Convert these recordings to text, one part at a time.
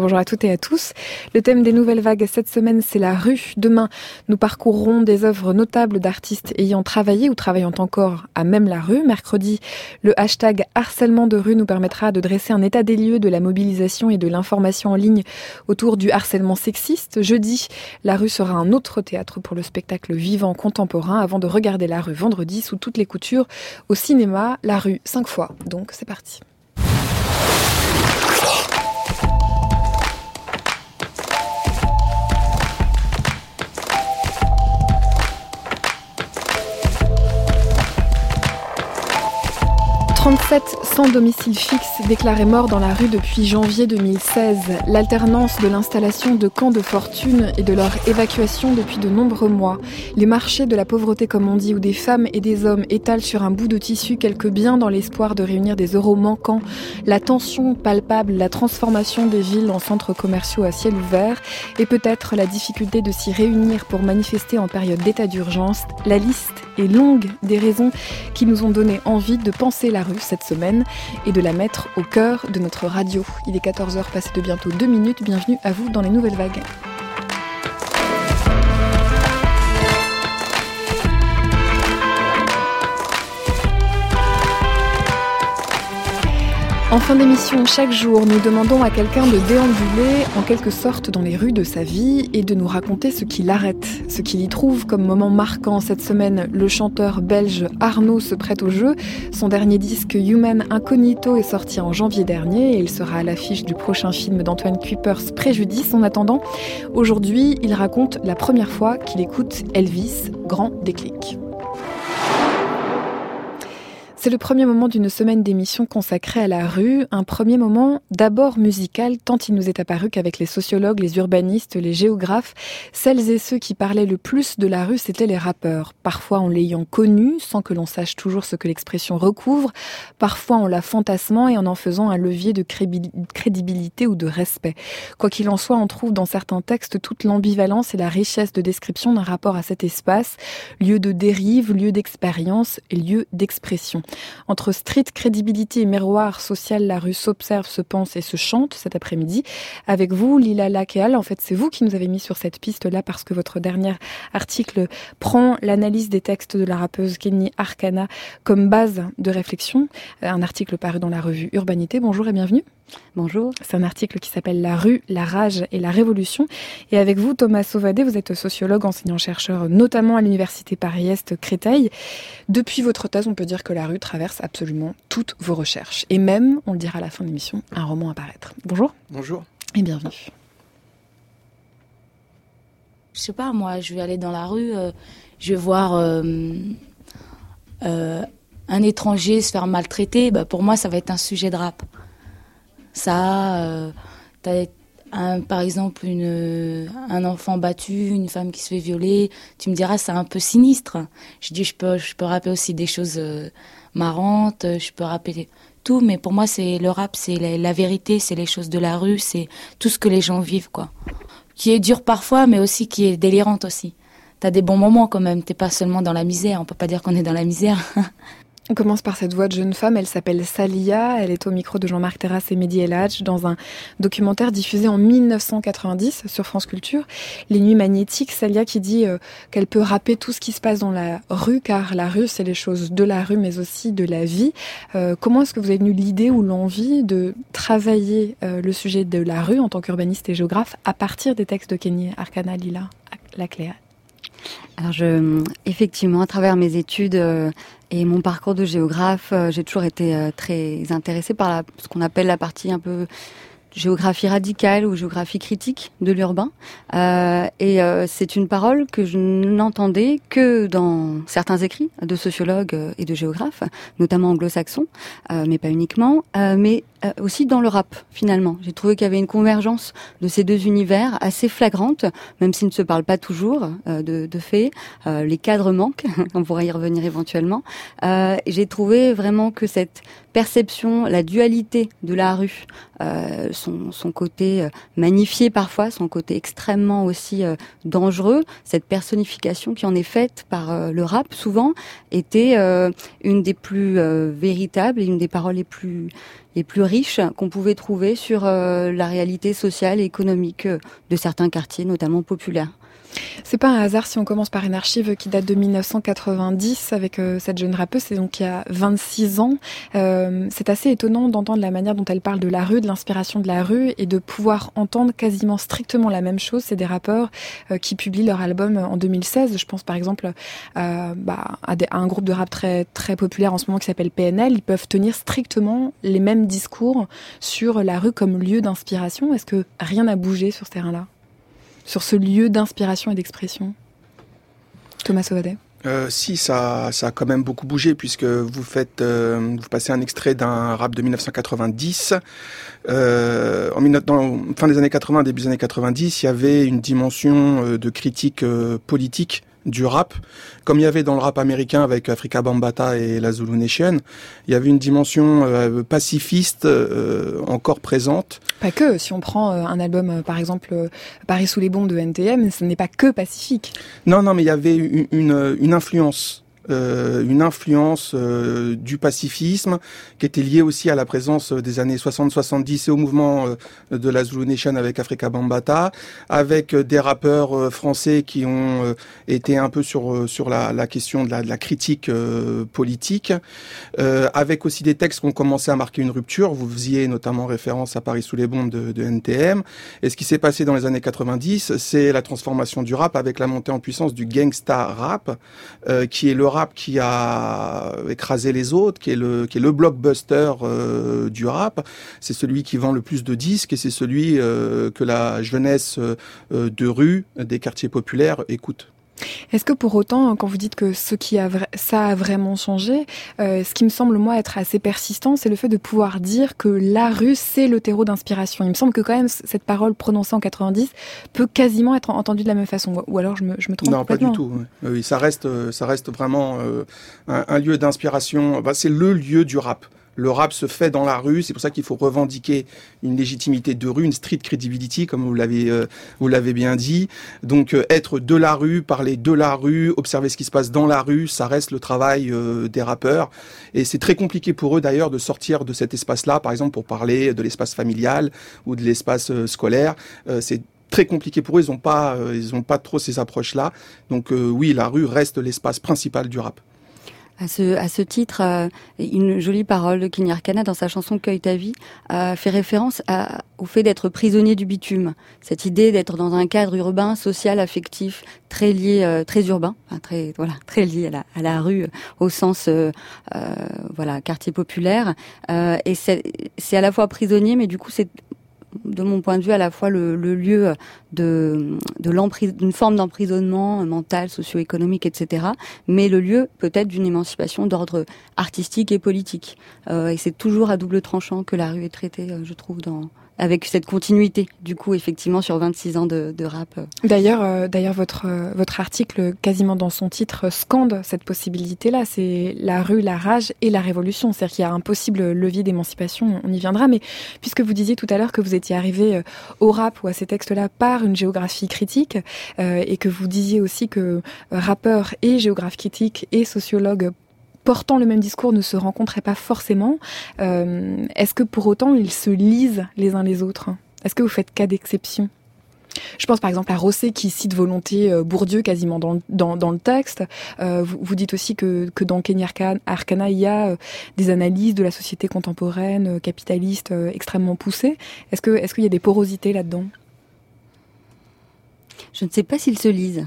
Bonjour à toutes et à tous. Le thème des nouvelles vagues cette semaine, c'est la rue. Demain, nous parcourrons des œuvres notables d'artistes ayant travaillé ou travaillant encore à même la rue. Mercredi, le hashtag harcèlement de rue nous permettra de dresser un état des lieux de la mobilisation et de l'information en ligne autour du harcèlement sexiste. Jeudi, la rue sera un autre théâtre pour le spectacle vivant contemporain avant de regarder la rue vendredi sous toutes les coutures au cinéma. La rue 5 fois. Donc c'est parti. « 37 sans domicile fixe déclarés morts dans la rue depuis janvier 2016. L'alternance de l'installation de camps de fortune et de leur évacuation depuis de nombreux mois. Les marchés de la pauvreté comme on dit, où des femmes et des hommes étalent sur un bout de tissu quelques biens dans l'espoir de réunir des euros manquants. La tension palpable, la transformation des villes en centres commerciaux à ciel ouvert et peut-être la difficulté de s'y réunir pour manifester en période d'état d'urgence. La liste est longue des raisons qui nous ont donné envie de penser la rue cette semaine et de la mettre au cœur de notre radio. Il est 14h passé de bientôt 2 minutes. Bienvenue à vous dans les nouvelles vagues. En fin d'émission, chaque jour, nous demandons à quelqu'un de déambuler en quelque sorte dans les rues de sa vie et de nous raconter ce qui l'arrête, ce qu'il y trouve comme moment marquant. Cette semaine, le chanteur belge Arnaud se prête au jeu. Son dernier disque Human Incognito est sorti en janvier dernier et il sera à l'affiche du prochain film d'Antoine Cuypers, Préjudice. En attendant, aujourd'hui, il raconte la première fois qu'il écoute Elvis, grand déclic. C'est le premier moment d'une semaine d'émissions consacrée à la rue, un premier moment d'abord musical, tant il nous est apparu qu'avec les sociologues, les urbanistes, les géographes, celles et ceux qui parlaient le plus de la rue, c'étaient les rappeurs. Parfois en l'ayant connue, sans que l'on sache toujours ce que l'expression recouvre, parfois en la fantasmant et en faisant un levier de crédibilité ou de respect. Quoi qu'il en soit, on trouve dans certains textes toute l'ambivalence et la richesse de description d'un rapport à cet espace, lieu de dérive, lieu d'expérience et lieu d'expression. Entre street crédibilité et miroir social, la rue s'observe, se pense et se chante cet après-midi. Avec vous, Lila Lakeal, en fait c'est vous qui nous avez mis sur cette piste-là parce que votre dernier article prend l'analyse des textes de la rappeuse Kenny Arcana comme base de réflexion. Un article paru dans la revue Urbanité. Bonjour et bienvenue. Bonjour. C'est un article qui s'appelle La rue, la rage et la révolution. Et avec vous, Thomas Sauvadé, vous êtes sociologue, enseignant-chercheur, notamment à l'université Paris-Est Créteil. Depuis votre thèse, on peut dire que la rue traverse absolument toutes vos recherches. Et même, on le dira à la fin de l'émission, un roman à paraître. Bonjour. Bonjour. Et bienvenue. Je sais pas, moi, je vais aller dans la rue, je vais voir un étranger se faire maltraiter. Bah, pour moi, ça va être un sujet de rap. Ça, par exemple, un enfant battu, une femme qui se fait violer, tu me diras c'est un peu sinistre. Je dis je peux rapper aussi des choses marrantes, je peux rapper tout, mais pour moi c'est le rap, c'est la vérité, c'est les choses de la rue, c'est tout ce que les gens vivent, quoi. Qui est dur parfois, mais aussi qui est délirante aussi. T'as des bons moments quand même, t'es pas seulement dans la misère, on peut pas dire qu'on est dans la misère. On commence par cette voix de jeune femme, elle s'appelle Salia, elle est au micro de Jean-Marc Terrasse et Mehdi El Hadj dans un documentaire diffusé en 1990 sur France Culture, Les Nuits Magnétiques. Salia qui dit qu'elle peut rapper tout ce qui se passe dans la rue, car la rue c'est les choses de la rue mais aussi de la vie. Comment est-ce que vous avez eu l'idée ou l'envie de travailler le sujet de la rue en tant qu'urbaniste et géographe à partir des textes de Kenny Arcana, Lila Lakeal? Alors effectivement, à travers mes études et mon parcours de géographe, j'ai toujours été très intéressée par ce qu'on appelle la partie un peu géographie radicale ou géographie critique de l'urbain. C'est une parole que je n'entendais que dans certains écrits de sociologues et de géographes, notamment anglo-saxons, mais pas uniquement, mais aussi dans le rap, finalement. J'ai trouvé qu'il y avait une convergence de ces deux univers assez flagrante, même s'ils ne se parlent pas toujours de fait. Les cadres manquent, on pourra y revenir éventuellement. J'ai trouvé vraiment que cette perception, la dualité de la rue, son côté magnifié parfois, son côté extrêmement aussi dangereux. Cette personnification qui en est faite par le rap souvent était une des plus véritables et une des paroles les plus riches qu'on pouvait trouver sur la réalité sociale et économique de certains quartiers, notamment populaires. C'est pas un hasard si on commence par une archive qui date de 1990 avec cette jeune rappeuse, c'est donc il y a 26 ans. C'est assez étonnant d'entendre la manière dont elle parle de la rue, de l'inspiration de la rue, et de pouvoir entendre quasiment strictement la même chose. C'est des rappeurs qui publient leur album en 2016. Je pense par exemple à un groupe de rap très, très populaire en ce moment qui s'appelle PNL. Ils peuvent tenir strictement les mêmes discours sur la rue comme lieu d'inspiration. Est-ce que rien n'a bougé sur ce terrain-là ? Sur ce lieu d'inspiration et d'expression? Thomas Sauvadet. Si, ça a quand même beaucoup bougé, puisque vous passez un extrait d'un rap de 1990. Dans fin des années 80, début des années 90, il y avait une dimension de critique politique du rap, comme il y avait dans le rap américain avec Afrika Bambaataa et la Zulu Nation. Il y avait une dimension pacifiste encore présente. Pas que, si on prend un album par exemple Paris sous les bombes de NTM, ce n'est pas que pacifique. Non, mais il y avait une influence. Du pacifisme qui était liée aussi à la présence des années 60-70 et au mouvement de la Zulu Nation avec Afrika Bambaataa, avec des rappeurs français qui ont été un peu sur la question de la critique politique, avec aussi des textes qui ont commencé à marquer une rupture. Vous faisiez notamment référence à Paris sous les bombes de NTM. Et ce qui s'est passé dans les années 90, c'est la transformation du rap avec la montée en puissance du gangsta rap, qui est le rap qui a écrasé les autres, qui est le blockbuster du rap. C'est celui qui vend le plus de disques et c'est celui que la jeunesse de rue, des quartiers populaires écoute. Est-ce que pour autant, quand vous dites que ça a vraiment changé, ce qui me semble moi être assez persistant, c'est le fait de pouvoir dire que la rue, c'est le terreau d'inspiration. Il me semble que quand même cette parole prononcée en 90 peut quasiment être entendue de la même façon. Ou alors je me trompe complètement. Non, pas du tout. Oui, ça reste vraiment un lieu d'inspiration. C'est le lieu du rap. Le rap se fait dans la rue, c'est pour ça qu'il faut revendiquer une légitimité de rue, une street credibility, comme vous l'avez bien dit. Donc être de la rue, parler de la rue, observer ce qui se passe dans la rue, ça reste le travail des rappeurs. Et c'est très compliqué pour eux d'ailleurs de sortir de cet espace-là, par exemple pour parler de l'espace familial ou de l'espace scolaire. C'est très compliqué pour eux, ils ont pas trop ces approches-là. Donc oui, la rue reste l'espace principal du rap. À ce titre, une jolie parole de Kenny Arcana dans sa chanson Cueille ta vie fait référence au fait d'être prisonnier du bitume. Cette idée d'être dans un cadre urbain, social, affectif, très lié, très urbain, très lié à la rue au sens quartier populaire. Et c'est à la fois prisonnier, mais du coup c'est de mon point de vue, à la fois le lieu d'une forme d'emprisonnement mental, socio-économique, etc., mais le lieu peut-être d'une émancipation d'ordre artistique et politique. Et c'est toujours à double tranchant que la rue est traitée, je trouve, avec cette continuité, du coup, effectivement, sur 26 ans de rap. D'ailleurs, votre article, quasiment dans son titre, scande cette possibilité-là. C'est la rue, la rage et la révolution. C'est-à-dire qu'il y a un possible levier d'émancipation, on y viendra. Mais puisque vous disiez tout à l'heure que vous étiez arrivé au rap ou à ces textes-là par une géographie critique, et que vous disiez aussi que rappeurs et géographes critiques et sociologues portant le même discours ne se rencontraient pas forcément. Est-ce que pour autant ils se lisent les uns les autres? Est-ce que vous faites cas d'exception? Je pense par exemple à Rosset qui cite volontiers Bourdieu quasiment dans le texte. Vous dites aussi que dans Kenny Arcana il y a des analyses de la société contemporaine, capitaliste extrêmement poussées. Est-ce qu'il y a des porosités là-dedans? Je ne sais pas s'ils se lisent.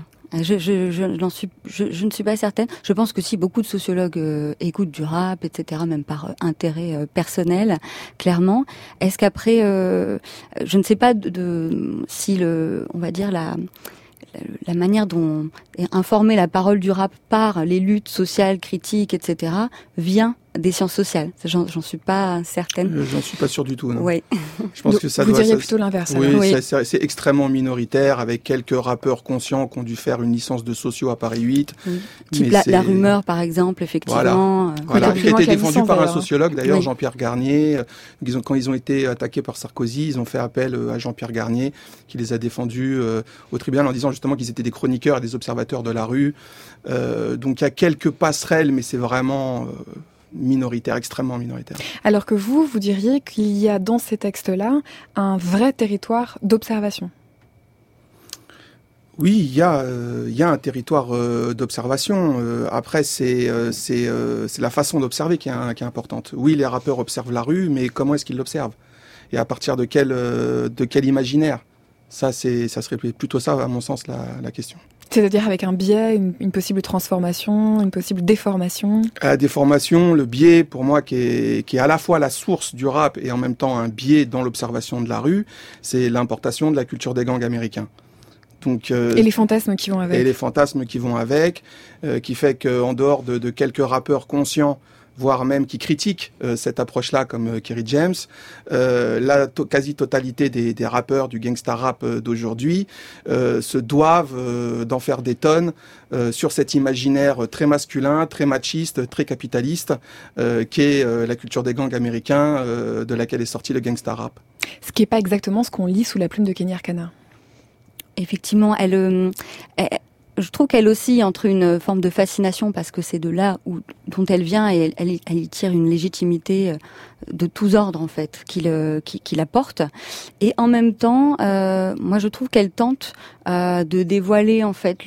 Je ne suis pas certaine. Je pense que si beaucoup de sociologues écoutent du rap, etc., même par intérêt personnel, clairement. Est-ce qu'après, je ne sais pas si on va dire la manière dont est informée la parole du rap par les luttes sociales, critiques, etc., vient des sciences sociales. J'en suis pas certaine. J'en suis pas sûr du tout, non. Oui. Je pense que ça vous diriez plutôt l'inverse. Oui, c'est extrêmement minoritaire, avec quelques rappeurs conscients qui ont dû faire une licence de sociaux à Paris 8. Oui. Type la rumeur, par exemple, effectivement. Voilà. Qui a été défendu par un sociologue, d'ailleurs, oui. Jean-Pierre Garnier. Quand ils ont été attaqués par Sarkozy, ils ont fait appel à Jean-Pierre Garnier, qui les a défendus au tribunal en disant justement qu'ils étaient des chroniqueurs et des observateurs de la rue. Donc il y a quelques passerelles, mais c'est vraiment minoritaire, extrêmement minoritaire. Alors que vous diriez qu'il y a dans ces textes-là un vrai territoire d'observation. Oui, il y a un territoire d'observation. Après, c'est la façon d'observer qui est importante. Oui, les rappeurs observent la rue, mais comment est-ce qu'ils l'observent ? Et à partir de quel imaginaire ? Ça serait plutôt ça, à mon sens, la question. C'est-à-dire avec un biais, une possible transformation, une possible déformation. La déformation, le biais, pour moi, qui est à la fois la source du rap et en même temps un biais dans l'observation de la rue, c'est l'importation de la culture des gangs américains. Donc, et les fantasmes qui vont avec. Et les fantasmes qui vont avec, qui fait qu'en dehors de quelques rappeurs conscients, voire même qui critiquent cette approche-là, comme Kerry James, la quasi-totalité des rappeurs du gangsta rap d'aujourd'hui se doivent d'en faire des tonnes sur cet imaginaire très masculin, très machiste, très capitaliste, qu'est la culture des gangs américains de laquelle est sorti le gangsta rap. Ce qui n'est pas exactement ce qu'on lit sous la plume de Kenny Arcana. Effectivement, je trouve qu'elle oscille entre une forme de fascination parce que c'est de là dont elle vient et elle y tire une légitimité de tous ordres en fait qui la porte, et en même temps moi je trouve qu'elle tente de dévoiler en fait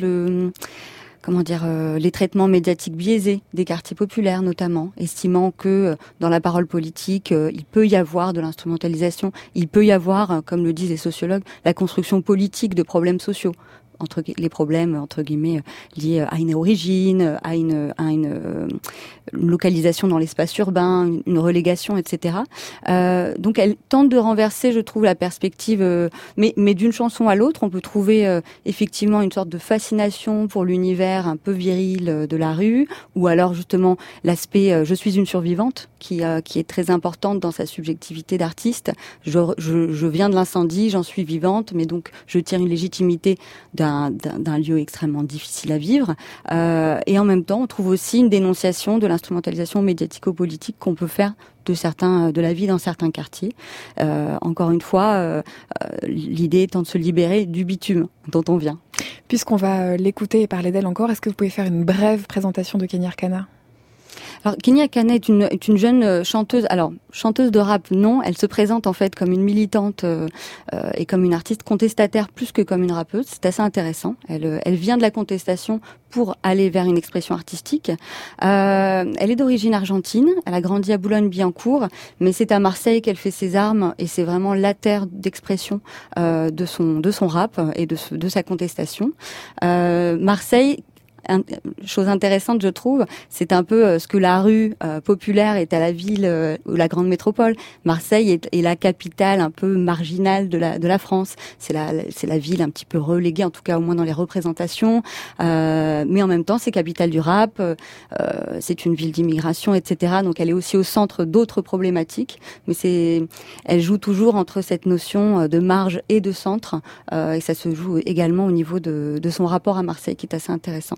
les traitements médiatiques biaisés des quartiers populaires notamment, estimant que dans la parole politique, il peut y avoir de l'instrumentalisation, il peut y avoir, comme le disent les sociologues, la construction politique de problèmes sociaux. Les problèmes entre guillemets liés à une origine, à une localisation dans l'espace urbain, une relégation, etc. Donc elle tente de renverser, je trouve, la perspective, mais d'une chanson à l'autre, on peut trouver effectivement une sorte de fascination pour l'univers un peu viril de la rue, ou alors justement l'aspect je suis une survivante qui est très importante dans sa subjectivité d'artiste. Je viens de l'incendie, j'en suis vivante, mais donc je tire une légitimité d'un lieu extrêmement difficile à vivre, et en même temps on trouve aussi une dénonciation de l'instrumentalisation médiatico-politique qu'on peut faire de la vie dans certains quartiers. Encore une fois, l'idée étant de se libérer du bitume dont on vient. Puisqu'on va l'écouter et parler d'elle encore, est-ce que vous pouvez faire une brève présentation de Kenny Arcana ? Alors, Kenny Arcana est une jeune chanteuse. Alors, chanteuse de rap, non. Elle se présente en fait comme une militante et comme une artiste contestataire plus que comme une rappeuse. C'est assez intéressant. Elle vient de la contestation pour aller vers une expression artistique. Elle est d'origine argentine. Elle a grandi à Boulogne-Billancourt, mais c'est à Marseille qu'elle fait ses armes et c'est vraiment la terre d'expression de son rap et de sa contestation. Marseille. Chose intéressante, je trouve, c'est un peu ce que la rue populaire est à la ville ou la grande métropole. Marseille est la capitale un peu marginale de la France. C'est la ville un petit peu reléguée, en tout cas au moins dans les représentations. Mais en même temps, c'est capitale du rap. C'est une ville d'immigration, etc. Donc elle est aussi au centre d'autres problématiques. Mais elle joue toujours entre cette notion de marge et de centre. Et ça se joue également au niveau de son rapport à Marseille, qui est assez intéressant.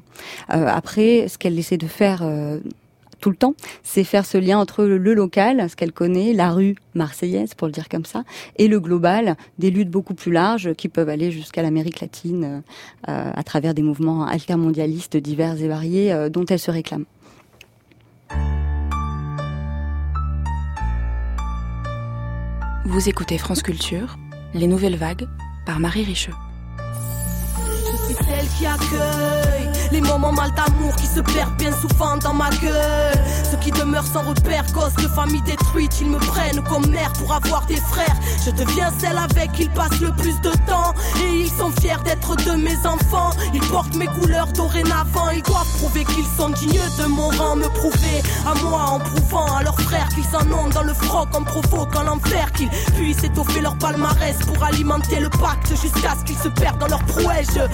Après, ce qu'elle essaie de faire tout le temps, c'est faire ce lien entre le local, ce qu'elle connaît, la rue marseillaise, pour le dire comme ça, et le global, des luttes beaucoup plus larges qui peuvent aller jusqu'à l'Amérique latine à travers des mouvements altermondialistes divers et variés dont elle se réclame. Vous écoutez France Culture, Les Nouvelles Vagues, par Marie Richeux. Je suis celle qui accueille les moments mal d'amour qui se perdent bien souvent dans ma gueule. Ceux qui demeurent sans repère, cause de famille détruite, ils me prennent comme mère pour avoir des frères. Je deviens celle avec qui ils passent le plus de temps, et ils sont fiers d'être de mes enfants. Ils portent mes couleurs dorénavant, ils doivent prouver qu'ils sont dignes de mon rang. Me prouver à moi en prouvant à leurs frères qu'ils en ont dans le froc, en provoquant l'enfer, qu'ils puissent étoffer leur palmarès pour alimenter le pacte jusqu'à ce qu'ils se perdent dans leur prouesse. Je leur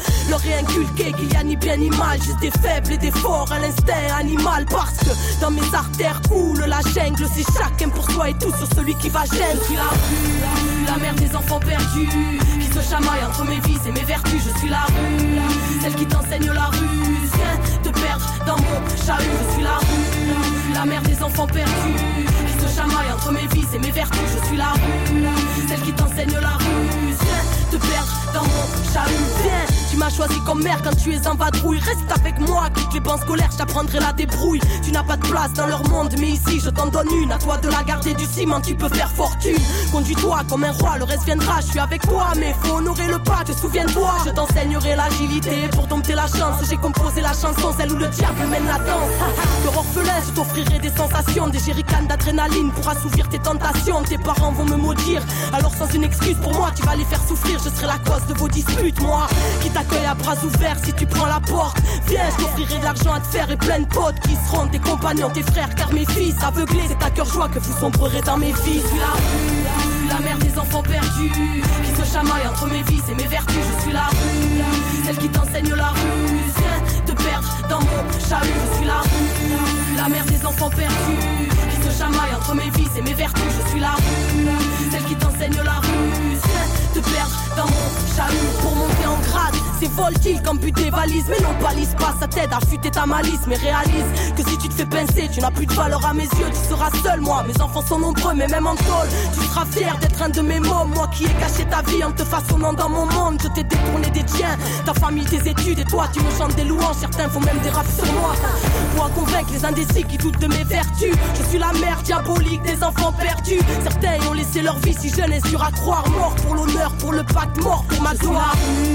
réinculqué qu'il y a ni bien ni mal, juste des faibles et des forts, un instinct animal. Parce que dans mes artères coule la jungle, c'est chacun pour soi et tout sur celui qui va gêner. Je suis la rue, la mère des enfants perdus, qui se chamaille entre mes vices et mes vertus. Je suis la rue, celle qui t'enseigne la ruse, viens te perdre dans mon chahut. Je suis la rue, la mère des enfants perdus, qui se chamaille entre mes vices et mes vertus. Je suis la rue, celle qui t'enseigne la ruse, viens te perdre dans mon chahut. Viens, tu m'as choisi comme mère quand tu es en vadrouille. Reste avec moi, quitte les bancs scolaires, je t'apprendrai la débrouille. Tu n'as pas de place dans leur monde, mais ici je t'en donne une. À toi de la garder du ciment, tu peux faire fortune. Conduis-toi comme un roi, le reste viendra. Je suis avec toi, mais faut honorer le pas, te souviens-toi. Je t'enseignerai l'agilité pour dompter la chance. J'ai composé la chanson, celle où le diable mène la danse. Cœur orphelin, je t'offrirai des sensations, des jerrycans d'adrénaline pour assouvir tes tentations. Tes parents vont me maudire, alors sans une excuse pour moi, tu vas les faire souffrir. Je serai la cause de vos disputes, moi qui t'accueille à bras ouverts si tu prends la porte. Viens, je t'offrirai de l'argent à te faire et plein de potes qui seront tes compagnons, tes frères, car mes fils aveuglés, c'est à cœur joie que vous sombrerez dans mes vies. Je suis la rue, la mère des enfants perdus, qui se chamaille entre mes vices et mes vertus. Je suis la rue, celle qui t'enseigne la ruse, viens te perdre dans mon chahut. Je suis la rue, la mère des enfants perdus, qui se chamaille entre mes vices et mes vertus. Je suis la rue, celle qui t'enseigne la ruse, viens te perdre dans mon chahut. Pour monter en grade, c'est voltile comme but des valises. Mais non, balise pas, ça t'aide à fuiter ta malice. Mais réalise que si tu te fais pincer, tu n'as plus de valeur à mes yeux. Tu seras seul, moi, mes enfants sont nombreux, mais même en tôle, tu seras fier d'être un de mes mômes. Moi qui ai caché ta vie en te façonnant dans mon monde. Je t'ai détourné des tiens, ta famille, tes études. Et toi, tu me chantes des louanges, certains font même des raps sur moi. Pour convaincre les indécis qui doutent de mes vertus. Je suis la mère diabolique des enfants perdus. Certains ont laissé leur vie si jeune et sur à croire. Mort pour l'honneur, pour le pacte, mort pour ma gloire.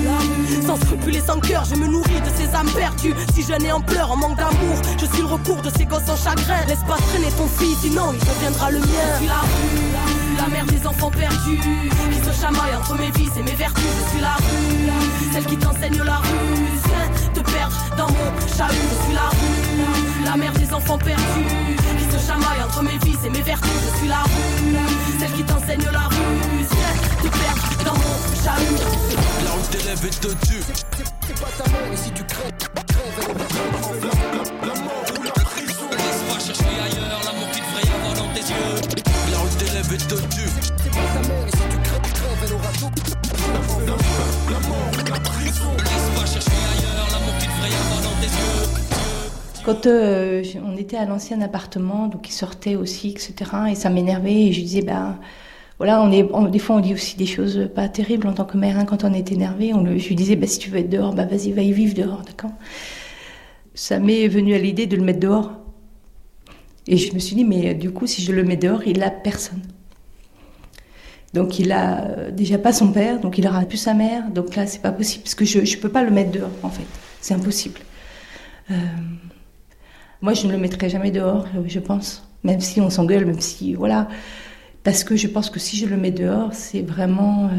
Sans scrupules et sans cœur, je me nourris de ces âmes perdues. Si jeune et en pleurs, en manque d'amour, je suis le recours de ces gosses en chagrin. Laisse pas traîner ton fils, sinon il deviendra le mien. Je suis la rue, la mère des enfants perdus, qui se chamaille entre mes vices et mes vertus. Je suis la rue, celle qui t'enseigne la ruse, viens te perdre dans mon chahut. Je suis la rue, la mère des enfants perdus, qui se chamaille entre mes vices et mes vertus. Je suis la rue, celle qui t'enseigne la ruse, viens te perdre dans mon chahut. Là où t'élèves est au-dessus. C'est pas ta mère, et si tu crèves, elle est la mort ou la prison. Laisse pas chercher ailleurs l'amour qu'il devrait y avoir dans tes yeux. Là où t'élèves est au-dessus. C'est pas ta mère, et si tu crèves, elle aura tout. La mort ou la prison. Laisse pas chercher ailleurs l'amour qu'il devrait y avoir dans tes yeux. Quand on était à l'ancien appartement, donc il sortait aussi, etc. Et ça m'énervait et je disais, voilà, des fois on dit aussi des choses pas terribles en tant que mère, hein, quand on est énervé. Je lui disais, si tu veux être dehors, vas-y, va y vivre dehors, d'accord. Ça m'est venu à l'idée de le mettre dehors. Et je me suis dit, mais du coup, si je le mets dehors, il a personne. Donc il a déjà pas son père, donc il aura plus sa mère. Donc là, c'est pas possible, parce que je peux pas le mettre dehors, en fait. C'est impossible. Moi, je ne le mettrai jamais dehors, je pense. Même si on s'engueule, même si, voilà... Parce que je pense que si je le mets dehors, c'est vraiment,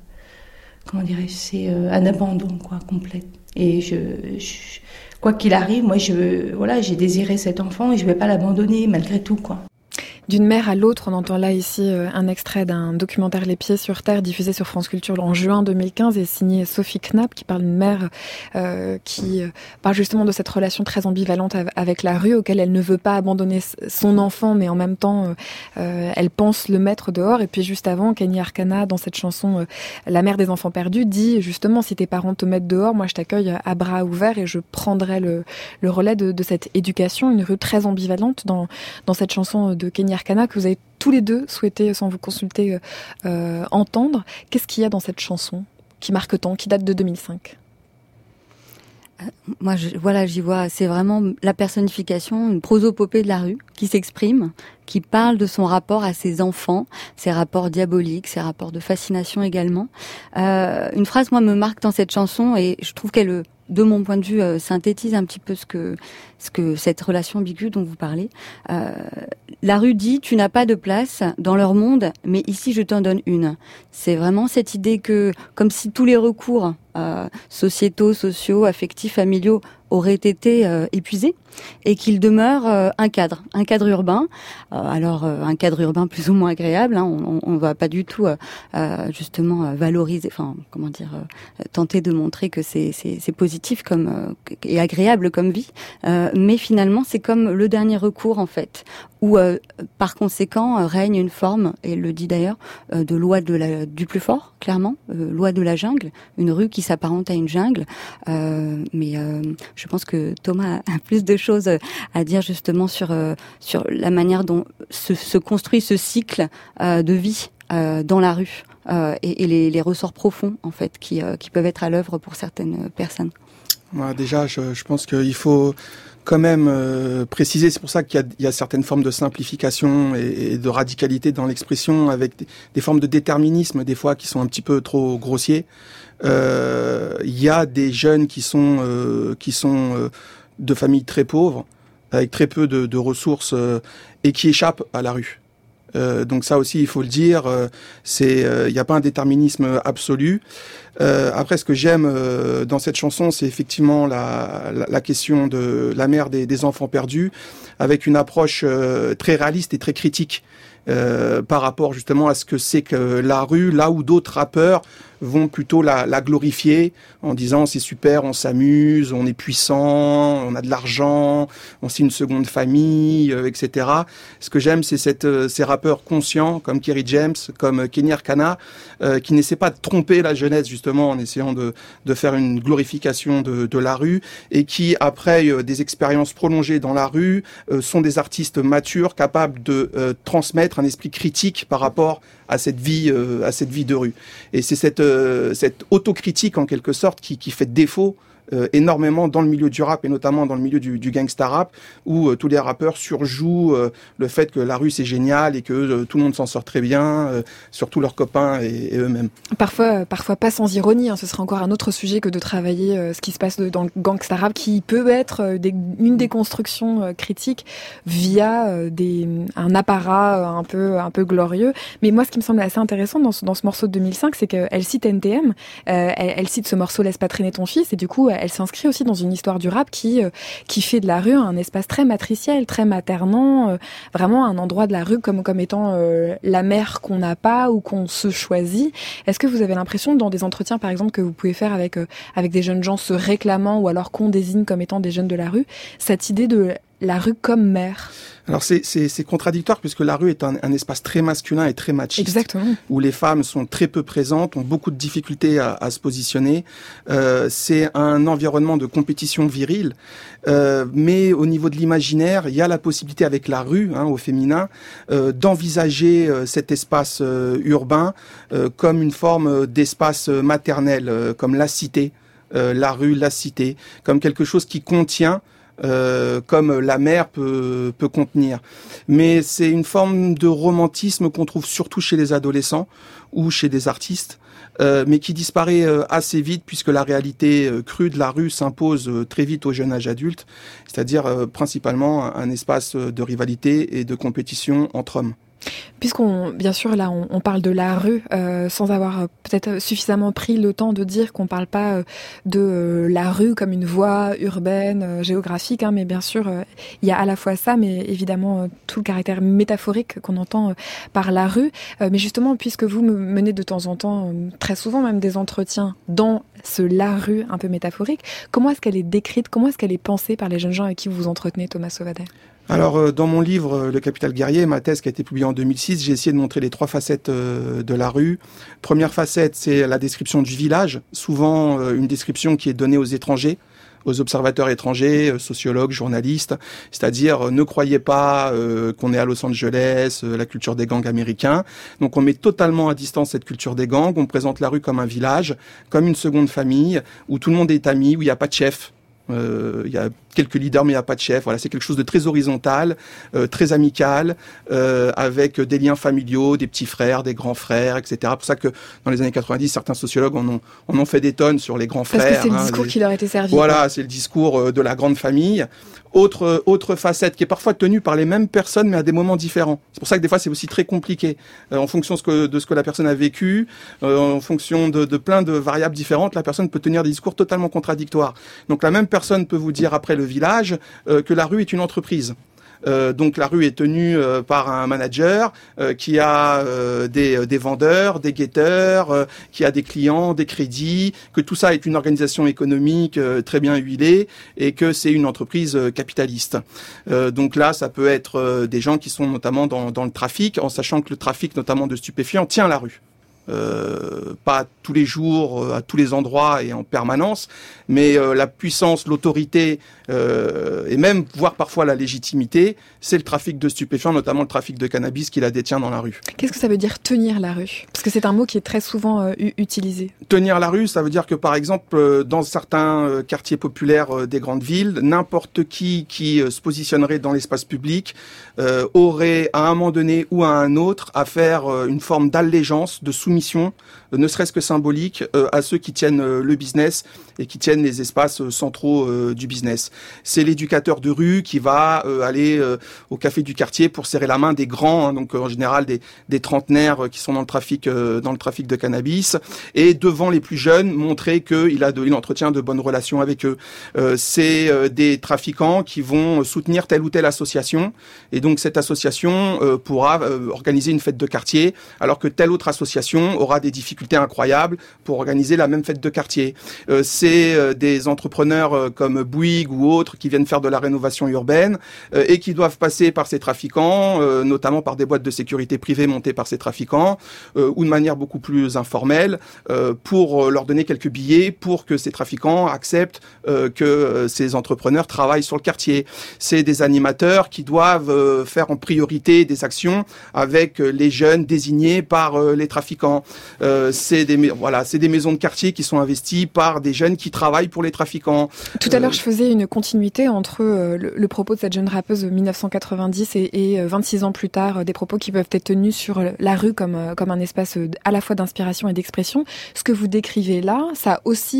c'est un abandon, quoi, complet. Et quoi qu'il arrive, moi, j'ai désiré cet enfant et je vais pas l'abandonner malgré tout, quoi. D'une mère à l'autre, on entend là ici un extrait d'un documentaire Les Pieds sur Terre diffusé sur France Culture en juin 2015 et signé Sophie Knapp, qui parle d'une mère qui parle justement de cette relation très ambivalente avec la rue, auquel elle ne veut pas abandonner son enfant, mais en même temps elle pense le mettre dehors. Et puis juste avant, Kenny Arcana, dans cette chanson La mère des enfants perdus, dit justement, si tes parents te mettent dehors, moi je t'accueille à bras ouverts et je prendrai le relais de cette éducation. Une rue très ambivalente dans cette chanson de Kenny Arcana que vous avez tous les deux souhaité, sans vous consulter, entendre. Qu'est-ce qu'il y a dans cette chanson qui marque tant, qui date de 2005 ? Moi, j'y vois, c'est vraiment la personnification, une prosopopée de la rue qui s'exprime, qui parle de son rapport à ses enfants, ses rapports diaboliques, ses rapports de fascination également. Une phrase, moi, me marque dans cette chanson et je trouve qu'elle, de mon point de vue, synthétise un petit peu ce que cette relation ambiguë dont vous parlez. La rue dit, tu n'as pas de place dans leur monde, mais ici je t'en donne une. C'est vraiment cette idée que, comme si tous les recours sociaux, affectifs, familiaux auraient été épuisés et qu'il demeure un cadre urbain. Un cadre urbain plus ou moins agréable. On va pas du tout justement valoriser, tenter de montrer que c'est positif et agréable comme vie. Mais finalement, c'est comme le dernier recours en fait, où par conséquent règne une forme, et le dit d'ailleurs, de loi du plus fort, clairement, loi de la jungle, une rue qui s'apparente à une jungle. Mais je pense que Thomas a plus de choses à dire justement sur la manière dont se construit ce cycle de vie dans la rue et les ressorts profonds en fait qui peuvent être à l'œuvre pour certaines personnes. Déjà, je pense qu'il faut quand même préciser, c'est pour ça qu'il y a certaines formes de simplification et de radicalité dans l'expression, avec des formes de déterminisme des fois qui sont un petit peu trop grossiers. Il y a des jeunes qui sont de familles très pauvres, avec très peu de ressources et qui échappent à la rue. Donc ça aussi, il faut le dire, il n'y a pas un déterminisme absolu. Après, ce que j'aime dans cette chanson, c'est effectivement la question de la mère des enfants perdus, avec une approche très réaliste et très critique par rapport justement à ce que c'est que la rue, là où d'autres rappeurs vont plutôt la glorifier en disant c'est super, on s'amuse, on est puissant, on a de l'argent, on c'est une seconde famille, etc. Ce que j'aime, c'est ces rappeurs conscients comme Kerry James, comme Kenny Arcana, qui n'essaient pas de tromper la jeunesse justement en essayant de faire une glorification de la rue, et qui après des expériences prolongées dans la rue sont des artistes matures capables de transmettre un esprit critique par rapport à cette vie de rue. Et c'est cette autocritique en quelque sorte qui fait défaut énormément dans le milieu du rap, et notamment dans le milieu du gangsta rap, où tous les rappeurs surjouent le fait que la rue c'est génial et que tout le monde s'en sort très bien, surtout leurs copains et eux-mêmes. Parfois pas sans ironie, ce serait encore un autre sujet que de travailler ce qui se passe dans le gangsta rap, qui peut être une déconstruction critique via un apparat un peu glorieux. Mais moi, ce qui me semble assez intéressant dans ce morceau de 2005, c'est qu'elle cite NTM, elle cite ce morceau Laisse pas traîner ton fils, et du coup elle s'inscrit aussi dans une histoire du rap qui fait de la rue un espace très matriciel, très maternant, vraiment un endroit de la rue comme étant la mère qu'on n'a pas ou qu'on se choisit. Est-ce que vous avez l'impression, dans des entretiens par exemple que vous pouvez faire avec des jeunes gens se réclamant ou alors qu'on désigne comme étant des jeunes de la rue, cette idée de la rue comme mère? Alors c'est contradictoire, puisque la rue est un espace très masculin et très machiste. Exactement. Où les femmes sont très peu présentes, ont beaucoup de difficultés à se positionner. C'est un environnement de compétition virile, mais au niveau de l'imaginaire, il y a la possibilité avec la rue, au féminin, d'envisager cet espace urbain comme une forme d'espace maternel, comme la cité, la rue, la cité, comme quelque chose qui contient, comme la mer peut contenir. Mais c'est une forme de romantisme qu'on trouve surtout chez les adolescents ou chez des artistes, mais qui disparaît assez vite, puisque la réalité crue de la rue s'impose très vite au jeune âge adulte, c'est-à-dire principalement un espace de rivalité et de compétition entre hommes. Bien sûr, là, on parle de la rue sans avoir peut-être suffisamment pris le temps de dire qu'on parle pas de la rue comme une voie urbaine, géographique, mais bien sûr, il y a à la fois ça, mais évidemment tout le caractère métaphorique qu'on entend par la rue. Mais justement, puisque vous menez de temps en temps, très souvent même, des entretiens dans la rue un peu métaphorique, comment est-ce qu'elle est décrite, comment est-ce qu'elle est pensée par les jeunes gens avec qui vous vous entretenez, Thomas Sauvadet? Alors, dans mon livre « Le capital guerrier », ma thèse qui a été publiée en 2006, j'ai essayé de montrer les 3 facettes de la rue. Première facette, c'est la description du village, souvent une description qui est donnée aux étrangers, aux observateurs étrangers, sociologues, journalistes, c'est-à-dire ne croyez pas qu'on est à Los Angeles, la culture des gangs américains. Donc on met totalement à distance cette culture des gangs, on présente la rue comme un village, comme une seconde famille, où tout le monde est ami, où il n'y a pas de chef. Il y a quelques leaders, mais il n'y a pas de chef. Voilà, c'est quelque chose de très horizontal, très amical, avec des liens familiaux, des petits frères, des grands frères, etc. C'est pour ça que dans les années 90, certains sociologues en ont fait des tonnes sur les grands frères. Parce que c'est le discours qui leur était servi. Voilà, c'est le discours de la grande famille. Autre facette qui est parfois tenue par les mêmes personnes, mais à des moments différents. C'est pour ça que des fois, c'est aussi très compliqué. En fonction de ce que la personne a vécu, en fonction de plein de variables différentes, la personne peut tenir des discours totalement contradictoires. Donc la même personne peut vous dire après le village que la rue est une entreprise. Donc la rue est tenue par un manager qui a des vendeurs, des guetteurs, qui a des clients, des crédits, que tout ça est une organisation économique très bien huilée et que c'est une entreprise capitaliste. Donc là, ça peut être des gens qui sont notamment dans le trafic, en sachant que le trafic notamment de stupéfiants tient la rue. Pas tous les jours, à tous les endroits et en permanence, mais la puissance, l'autorité et même voire parfois la légitimité, c'est le trafic de stupéfiants, notamment le trafic de cannabis qui la détient dans la rue. Qu'est-ce que ça veut dire tenir la rue ? Parce que c'est un mot qui est très souvent utilisé. Tenir la rue, ça veut dire que par exemple dans certains quartiers populaires des grandes villes, n'importe qui se positionnerait dans l'espace public aurait à un moment donné ou à un autre à faire une forme d'allégeance, de soumission, ne serait-ce que symbolique, à ceux qui tiennent le business et qui tiennent les espaces centraux du business. C'est l'éducateur de rue qui va aller au café du quartier pour serrer la main des grands, donc en général des trentenaires qui sont dans le trafic de cannabis, et devant les plus jeunes montrer qu'il entretient de bonnes relations avec eux. C'est des trafiquants qui vont soutenir telle ou telle association, et donc cette association pourra organiser une fête de quartier, alors que telle autre association aura des difficultés incroyables pour organiser la même fête de quartier. C'est des entrepreneurs comme Bouygues ou autres qui viennent faire de la rénovation urbaine et qui doivent passer par ces trafiquants, notamment par des boîtes de sécurité privées montées par ces trafiquants, ou de manière beaucoup plus informelle, pour leur donner quelques billets pour que ces trafiquants acceptent que ces entrepreneurs travaillent sur le quartier. C'est des animateurs qui doivent faire en priorité des actions avec les jeunes désignés par les trafiquants. C'est des maisons de quartier qui sont investies par des jeunes qui travaillent pour les trafiquants. Tout à l'heure, je faisais une continuité entre le propos de cette jeune rappeuse de 1990 et 26 ans plus tard, des propos qui peuvent être tenus sur la rue comme un espace à la fois d'inspiration et d'expression. Ce que vous décrivez là, ça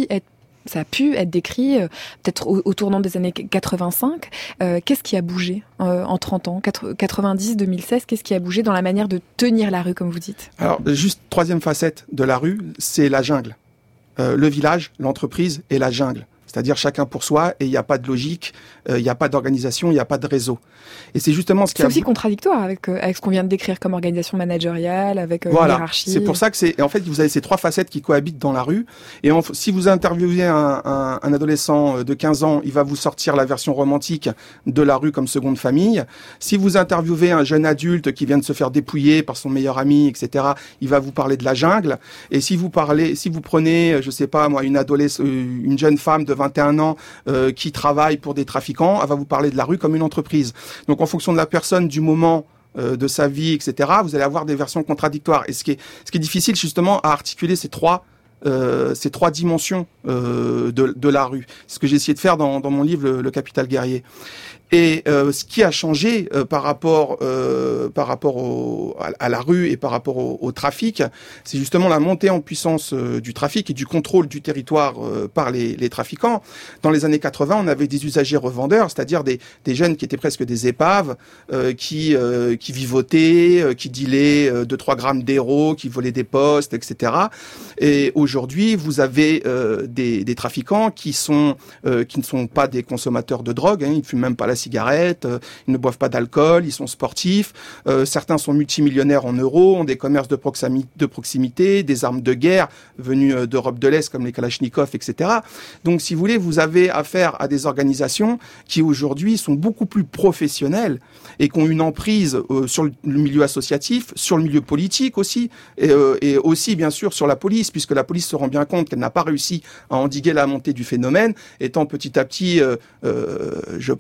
a pu être décrit peut-être au tournant des années 85. Qu'est-ce qui a bougé en 30 ans, 90, 2016 ? Qu'est-ce qui a bougé dans la manière de tenir la rue, comme vous dites ? Alors, juste troisième facette de la rue, c'est la jungle. Le village, l'entreprise et la jungle. C'est-à-dire chacun pour soi, et il n'y a pas de logique, il n'y a pas d'organisation, il n'y a pas de réseau. Et c'est justement ce qui c'est aussi contradictoire avec ce qu'on vient de décrire comme organisation managériale, avec hiérarchie. C'est pour ça que en fait, vous avez ces trois facettes qui cohabitent dans la rue. Et si vous interviewez un adolescent de 15 ans, il va vous sortir la version romantique de la rue comme seconde famille. Si vous interviewez un jeune adulte qui vient de se faire dépouiller par son meilleur ami, etc., il va vous parler de la jungle. Et si vous prenez, je sais pas moi, une jeune femme de 21 ans qui travaille pour des trafiquants, elle va vous parler de la rue comme une entreprise. Donc en fonction de la personne, du moment de sa vie, etc., vous allez avoir des versions contradictoires. Et ce qui est difficile justement à articuler ces trois dimensions de la rue. C'est ce que j'ai essayé de faire dans mon livre Le Capital guerrier. Et ce qui a changé par rapport à la rue et par rapport au trafic, c'est justement la montée en puissance du trafic et du contrôle du territoire par les trafiquants. Dans les années 80, on avait des usagers revendeurs, c'est-à-dire des jeunes qui étaient presque des épaves, qui vivotaient, qui dealaient 2-3 grammes d'héros, qui volaient des postes, etc. Et aujourd'hui, vous avez des trafiquants qui ne sont pas des consommateurs de drogue, ils ne fument même pas la cigarette, ils ne boivent pas d'alcool, ils sont sportifs, certains sont multimillionnaires en euros, ont des commerces de proximité, des armes de guerre venues d'Europe de l'Est comme les Kalachnikov, etc. Donc si vous voulez, vous avez affaire à des organisations qui aujourd'hui sont beaucoup plus professionnelles et qui ont une emprise sur le milieu associatif, sur le milieu politique aussi, et aussi bien sûr sur la police, puisque la police se rend bien compte qu'elle n'a pas réussi à endiguer la montée du phénomène, étant petit à petit, je pense,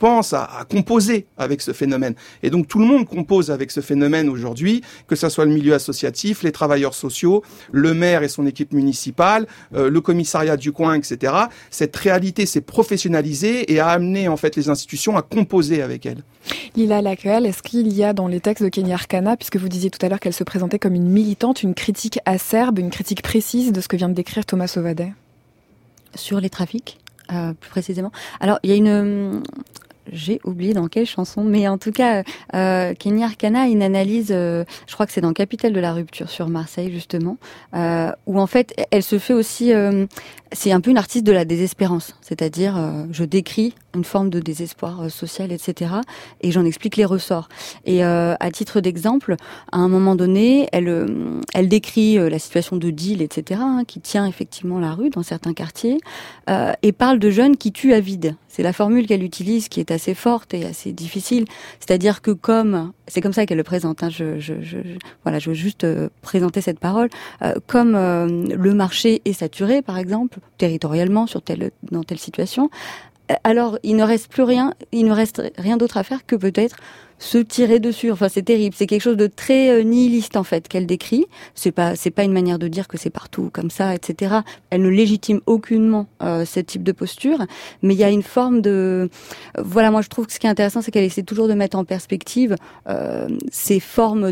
à composer avec ce phénomène. Et donc tout le monde compose avec ce phénomène aujourd'hui, que ça soit le milieu associatif, les travailleurs sociaux, le maire et son équipe municipale, le commissariat du coin, etc. Cette réalité s'est professionnalisée et a amené en fait les institutions à composer avec elle. Lila Laqueual, est-ce qu'il y a dans les textes de Kenny Arcana, puisque vous disiez tout à l'heure qu'elle se présentait comme une militante, une critique acerbe, une critique précise de ce que vient de décrire Thomas Sauvadet ? Sur les trafics, plus précisément. Alors, il y a une... J'ai oublié dans quelle chanson, mais en tout cas, Kenny Arcana a une analyse, je crois que c'est dans Capitale de la rupture sur Marseille, justement, où en fait, elle se fait aussi... c'est un peu une artiste de la désespérance, c'est-à-dire, je décris une forme de désespoir social, etc., et j'en explique les ressorts. Et à titre d'exemple, à un moment donné, elle décrit la situation de deal, etc., qui tient effectivement la rue dans certains quartiers, et parle de jeunes qui tuent à vide. C'est la formule qu'elle utilise, qui est assez forte et assez difficile. C'est-à-dire que c'est comme ça qu'elle le présente. Hein, je veux juste présenter cette parole. Comme le marché est saturé, par exemple, territorialement dans telle situation, alors il ne reste rien d'autre à faire que peut-être se tirer dessus. Enfin, c'est terrible. C'est quelque chose de très nihiliste, en fait, qu'elle décrit. C'est pas une manière de dire que c'est partout comme ça, etc. Elle ne légitime aucunement ce type de posture. Mais il y a une forme de... Voilà, moi, je trouve que ce qui est intéressant, c'est qu'elle essaie toujours de mettre en perspective ces formes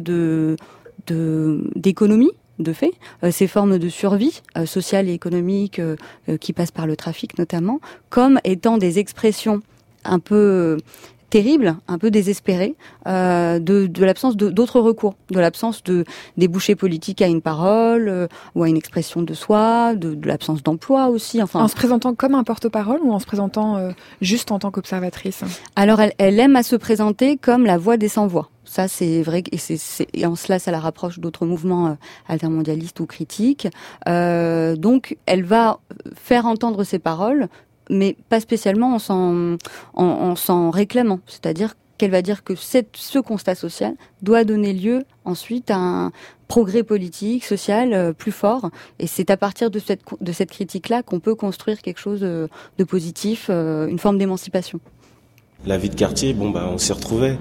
d'économie, de fait, ces formes de survie sociale et économique qui passent par le trafic notamment, comme étant des expressions un peu terribles, un peu désespérées, de l'absence d'autres recours, de l'absence de débouchés politiques à une parole ou à une expression de soi, de l'absence d'emploi aussi. Enfin, en se présentant comme un porte-parole ou en se présentant juste en tant qu'observatrice ? Alors, elle aime à se présenter comme la voix des sans-voix. Ça, c'est vrai, et en cela, ça la rapproche d'autres mouvements altermondialistes ou critiques. Donc, elle va faire entendre ses paroles, mais pas spécialement en s'en réclamant. C'est-à-dire qu'elle va dire que ce constat social doit donner lieu ensuite à un progrès politique, social plus fort. Et c'est à partir de cette critique-là qu'on peut construire quelque chose de positif, une forme d'émancipation. La vie de quartier, on s'y retrouvait.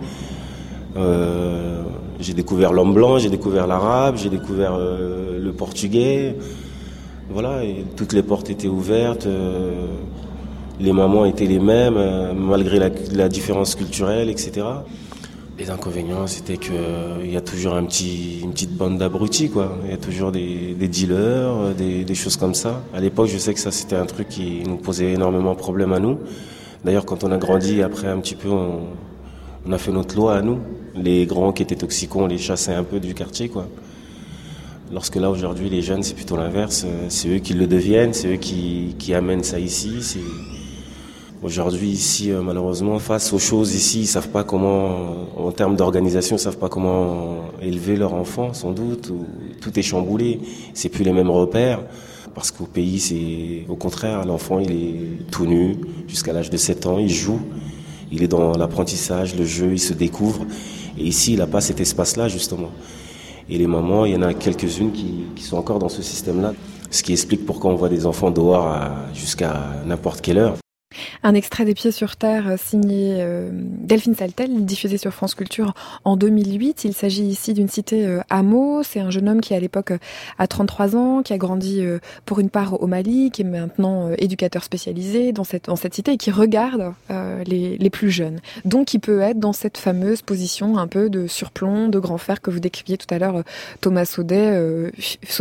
J'ai découvert l'homme blanc, j'ai découvert l'arabe, j'ai découvert le portugais. Voilà, et toutes les portes étaient ouvertes. Les mamans étaient les mêmes, malgré la différence culturelle, etc. Les inconvénients, c'était qu'il y a toujours une petite bande d'abrutis, quoi. Il y a toujours des dealers, des choses comme ça. À l'époque, je sais que ça, c'était un truc qui nous posait énormément de problèmes à nous. D'ailleurs, quand on a grandi, après un petit peu, on a fait notre loi à nous. Les grands qui étaient toxicons, on les chassait un peu du quartier, quoi. Lorsque là, aujourd'hui, les jeunes, c'est plutôt l'inverse. C'est eux qui le deviennent, c'est eux qui amènent ça ici. Aujourd'hui, ici, malheureusement, face aux choses ici, ils savent pas comment, en termes d'organisation, ils savent pas comment élever leur enfant, sans doute. Tout est chamboulé. C'est plus les mêmes repères. Parce qu'au pays, c'est au contraire, l'enfant, il est tout nu jusqu'à l'âge de 7 ans, il joue. Il est dans l'apprentissage, le jeu, il se découvre. Et ici, il n'a pas cet espace-là, justement. Et les mamans, il y en a quelques-unes qui sont encore dans ce système-là. Ce qui explique pourquoi on voit des enfants dehors jusqu'à n'importe quelle heure. Un extrait des Pieds sur Terre signé Delphine Saltel, diffusé sur France Culture en 2008. Il s'agit ici d'une cité hameau. C'est un jeune homme qui à l'époque a 33 ans, qui a grandi pour une part au Mali, qui est maintenant éducateur spécialisé dans cette cité et qui regarde les plus jeunes. Donc il peut être dans cette fameuse position un peu de surplomb, de grand frère que vous décriviez tout à l'heure, Thomas Sauvadet,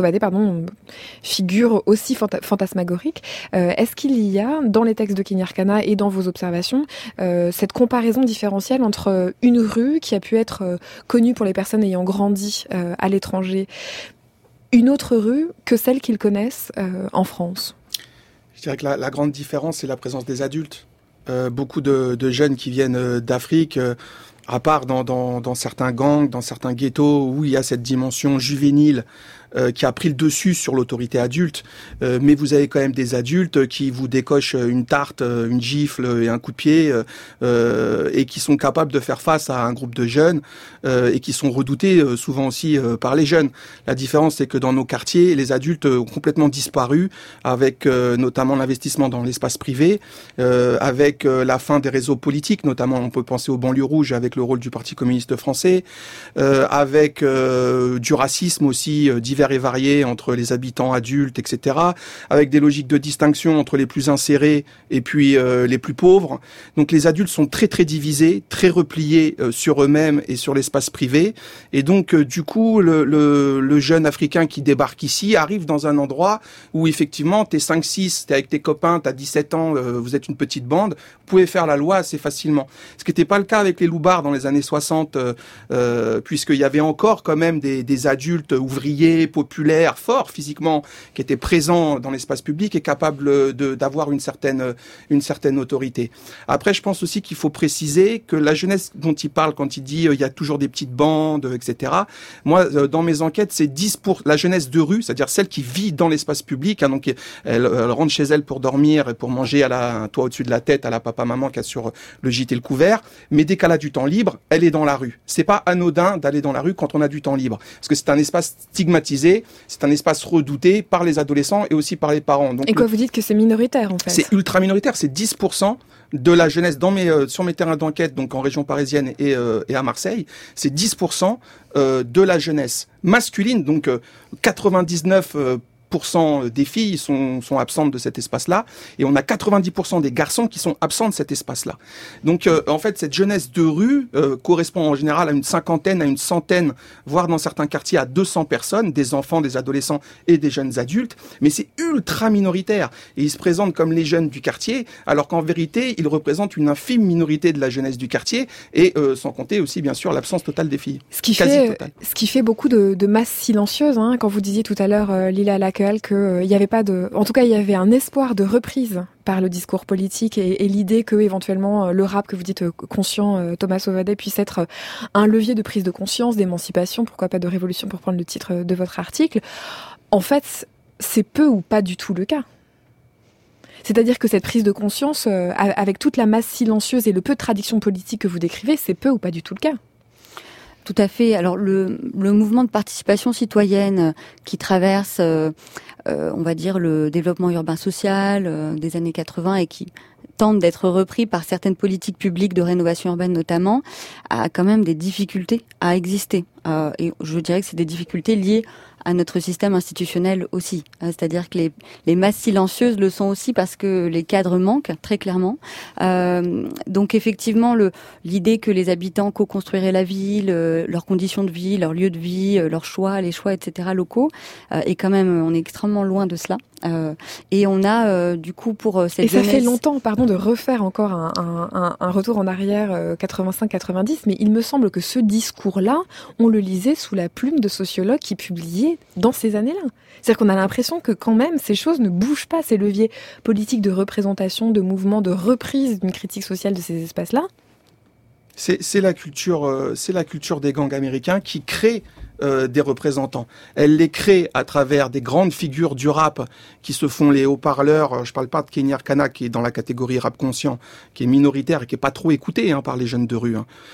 figure aussi fantasmagorique. Est-ce qu'il y a dans les textes de Kenny Arcana et dans vos observations, cette comparaison différentielle entre une rue qui a pu être connue pour les personnes ayant grandi à l'étranger, une autre rue que celle qu'ils connaissent en France ? Je dirais que la grande différence, c'est la présence des adultes. Beaucoup de jeunes qui viennent d'Afrique, à part dans certains gangs, dans certains ghettos, où il y a cette dimension juvénile qui a pris le dessus sur l'autorité adulte, mais vous avez quand même des adultes qui vous décochent une tarte, une gifle et un coup de pied, et qui sont capables de faire face à un groupe de jeunes, et qui sont redoutés souvent aussi par les jeunes. La différence, c'est que dans nos quartiers, les adultes ont complètement disparu, avec notamment l'investissement dans l'espace privé, avec la fin des réseaux politiques, notamment on peut penser aux banlieues rouges avec le rôle du Parti communiste français, avec du racisme aussi divers et variés entre les habitants adultes, etc., avec des logiques de distinction entre les plus insérés et puis les plus pauvres. Donc les adultes sont très très divisés, très repliés sur eux-mêmes et sur l'espace privé, et donc du coup le jeune africain qui débarque ici arrive dans un endroit où effectivement t'es 5-6, t'es avec tes copains, t'as 17 ans, vous êtes une petite bande, vous pouvez faire la loi assez facilement. Ce qui n'était pas le cas avec les loupards dans les années 60, puisqu'il y avait encore quand même des adultes ouvriers, populaires, forts physiquement, qui étaient présents dans l'espace public et capables d'avoir une certaine autorité. Après, je pense aussi qu'il faut préciser que la jeunesse dont il parle quand il dit il y a toujours des petites bandes, etc. Moi, dans mes enquêtes, c'est 10 pour la jeunesse de rue, c'est-à-dire celle qui vit dans l'espace public. Donc elle rentre chez elle pour dormir et pour manger à un toit au-dessus de la tête à la papa-maman qui a sur le gîte et le couvert. Mais dès qu'elle a du temps libre, elle est dans la rue. C'est pas anodin d'aller dans la rue quand on a du temps libre, parce que c'est un espace stigmatisé, c'est un espace redouté par les adolescents et aussi par les parents. Donc, et quoi, vous dites que c'est minoritaire en fait? C'est ultra minoritaire, c'est 10% de la jeunesse sur mes terrains d'enquête, donc en région parisienne et à Marseille, c'est 10% de la jeunesse masculine, donc 99% des filles sont absentes de cet espace-là, et on a 90% des garçons qui sont absents de cet espace-là. Donc en fait, cette jeunesse de rue correspond en général à une cinquantaine, à une centaine, voire dans certains quartiers à 200 personnes, des enfants, des adolescents et des jeunes adultes, mais c'est ultra minoritaire, et ils se présentent comme les jeunes du quartier, alors qu'en vérité, ils représentent une infime minorité de la jeunesse du quartier, et sans compter aussi bien sûr l'absence totale des filles. Ce qui fait beaucoup de masse silencieuse, hein, quand vous disiez tout à l'heure, Lila Laqueual, qu'il y avait pas en tout cas, il y avait un espoir de reprise par le discours politique et l'idée que éventuellement le rap que vous dites conscient, Thomas Sauvadet, puisse être un levier de prise de conscience, d'émancipation, pourquoi pas de révolution pour prendre le titre de votre article. En fait, c'est peu ou pas du tout le cas. C'est-à-dire que cette prise de conscience, avec toute la masse silencieuse et le peu de tradition politique que vous décrivez, c'est peu ou pas du tout le cas. Tout à fait. Alors le mouvement de participation citoyenne qui traverse, on va dire, le développement urbain social des années 80 et qui tente d'être repris par certaines politiques publiques de rénovation urbaine notamment, a quand même des difficultés à exister. Et je dirais que c'est des difficultés liées à notre système institutionnel aussi. C'est-à-dire que les masses silencieuses le sont aussi parce que les cadres manquent, très clairement. Donc effectivement, l'idée que les habitants co-construiraient la ville, leurs conditions de vie, leurs lieux de vie, leurs choix, les choix, etc. locaux, est quand même, on est extrêmement loin de cela. Et on a du coup pour cette jeunesse... Et ça fait longtemps, pardon, de refaire encore un retour en arrière 85-90, mais il me semble que ce discours-là, on le lisait sous la plume de sociologues qui publiaient dans ces années-là. C'est-à-dire qu'on a l'impression que quand même ces choses ne bougent pas, ces leviers politiques de représentation, de mouvement, de reprise d'une critique sociale de ces espaces-là. C'est la culture des gangs américains qui crée des représentants. Elle les crée à travers des grandes figures du rap qui se font les haut-parleurs. Je parle pas de Kenny Arcana qui est dans la catégorie rap conscient, qui est minoritaire et qui est pas trop écouté par les jeunes de rue.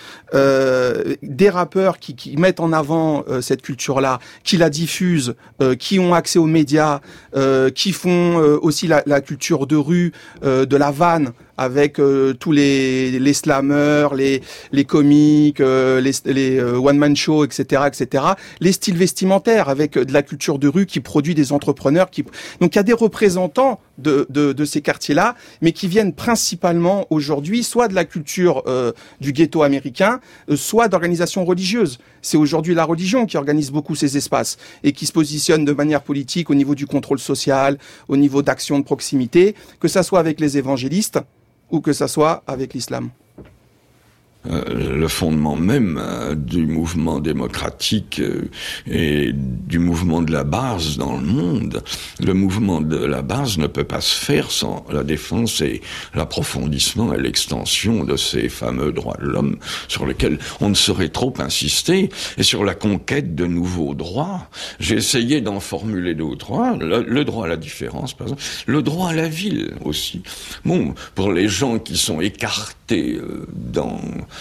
Des rappeurs qui mettent en avant cette culture-là, qui la diffusent, qui ont accès aux médias, qui font aussi la culture de rue, de la vanne, avec tous les slameurs, les comiques, les one-man shows, etc., etc. Les styles vestimentaires, avec de la culture de rue qui produit des entrepreneurs. Donc il y a des représentants de ces quartiers-là, mais qui viennent principalement aujourd'hui soit de la culture du ghetto américain, soit d'organisations religieuses. C'est aujourd'hui la religion qui organise beaucoup ces espaces et qui se positionne de manière politique au niveau du contrôle social, au niveau d'actions de proximité, que ça soit avec les évangélistes ou que ça soit avec l'islam. le fondement même du mouvement démocratique et du mouvement de la base dans le monde. Le mouvement de la base ne peut pas se faire sans la défense et l'approfondissement et l'extension de ces fameux droits de l'homme sur lesquels on ne saurait trop insister, et sur la conquête de nouveaux droits. J'ai essayé d'en formuler 2 ou 3. Le droit à la différence, par exemple. Le droit à la ville aussi. Bon, pour les gens qui sont écartés dans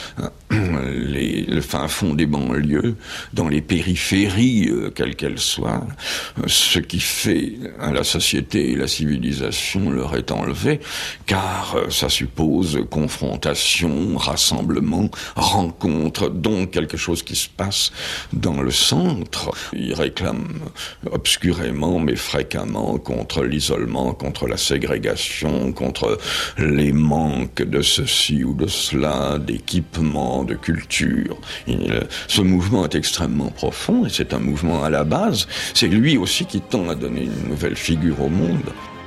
le fin fond des banlieues, dans les périphéries, quelles qu'elles soient, ce qui fait à la société et la civilisation leur est enlevé, car ça suppose confrontation, rassemblement, rencontre, donc quelque chose qui se passe dans le centre. Ils réclament obscurément mais fréquemment contre l'isolement, contre la ségrégation, contre les manques de ceci ou de cela, d'équipement, de culture. Ce mouvement est extrêmement profond et c'est un mouvement à la base. C'est lui aussi qui tend à donner une nouvelle figure au monde.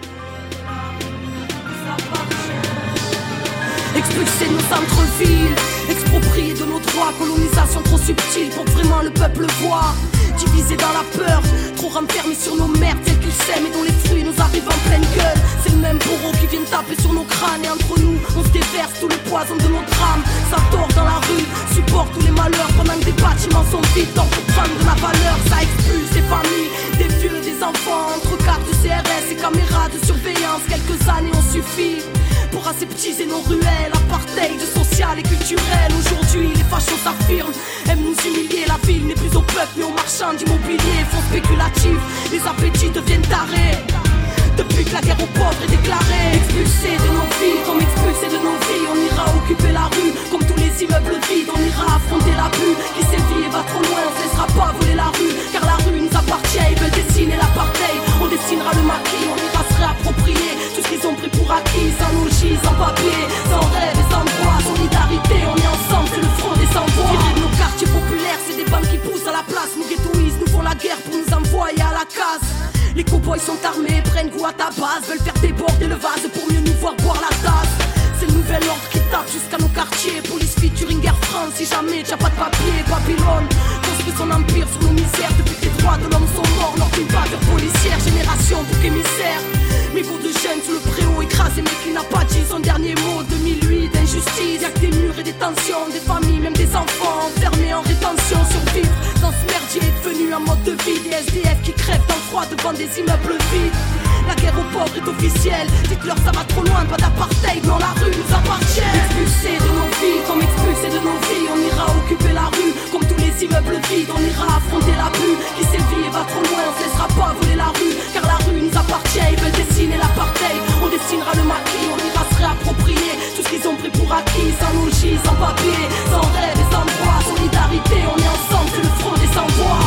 Expulser nos centres-villes, exproprier de nos droits, colonisation trop subtile pour que vraiment le peuple voit. Divisé dans la peur, trop renfermés sur nos merdes, celles qu'ils sèment et dont les fruits nous arrivent en pleine gueule. C'est le même bourreau qui vient taper sur nos crânes et entre nous, on se déverse tout le poison de nos drames. Ça tord dans la rue, supporte tous les malheurs pendant que des bâtiments sont vides. Donc pour prendre de la valeur, ça expulse des familles, des vieux, des enfants. Entre cartes de CRS et caméras de surveillance, quelques années ont suffi pour aseptiser nos ruelles, apartheid social et culturel. Aujourd'hui, les fachos s'affirment, aiment nous humilier. La ville n'est plus au peuple mais aux marchands d'immobilier. Fonds spéculatifs, les appétits deviennent tarés. Depuis que la guerre aux pauvres est déclarée. Expulsés de nos vies, comme expulsés de nos vies, on ira occuper la rue, comme tous les immeubles vides. On ira affronter l'abus qui sévit et va trop loin. On ne laissera pas voler la rue, car la rue nous appartient. Ils veulent dessiner l'apartheid, on dessinera le maquis. On ira se réapproprier tout ce qu'ils ont pris pour acquis. Sans logis, sans papier, sans rêve et sans droit. Solidarité, on est ensemble, c'est le front des sans-voix. Virer de nos quartiers populaires, c'est des banques qui poussent à la place. Nous ghettoïstes, nous font la guerre pour nous envoyer à la casse. Les cow-boys sont armés, prennent goût à ta base, veulent faire déborder le vase pour mieux nous voir boire la tasse. C'est le nouvel ordre qui tape jusqu'à nos quartiers. Police featuring Air France, si jamais t'as pas de papier. Babylone construit son empire sur nos misères. Depuis que les droits de l'homme sont morts lors d'une bavure policière. Génération bouc émissaire, mégots de jeunes sous le préau écrasé mais qui n'a pas dit son dernier mot. 2008, injustice, y'a que des murs et des tensions. Des familles, même des enfants enfermés en rétention. Survivre dans ce merdier est devenu un mode de vie. Des SDF qui crèvent dans le froid devant des immeubles vides. La guerre aux pauvres est officielle. Dites-leur ça va trop loin, pas d'apartheid, non la rue nous appartient. Expulsés de nos vies, comme expulsés de nos vies, on ira occuper la rue, comme tous les immeubles vides. On ira affronter l'abus qui sévit et va trop loin. On se laissera pas voler la rue, car la rue nous appartient. Ils veulent dessiner l'apartheid, on dessinera le maquis. On ira se réapproprier tout ce qu'ils ont pris pour acquis. Sans logis, sans papier, sans rêve et sans droit. Solidarité, on est ensemble, c'est le front des sans-voix.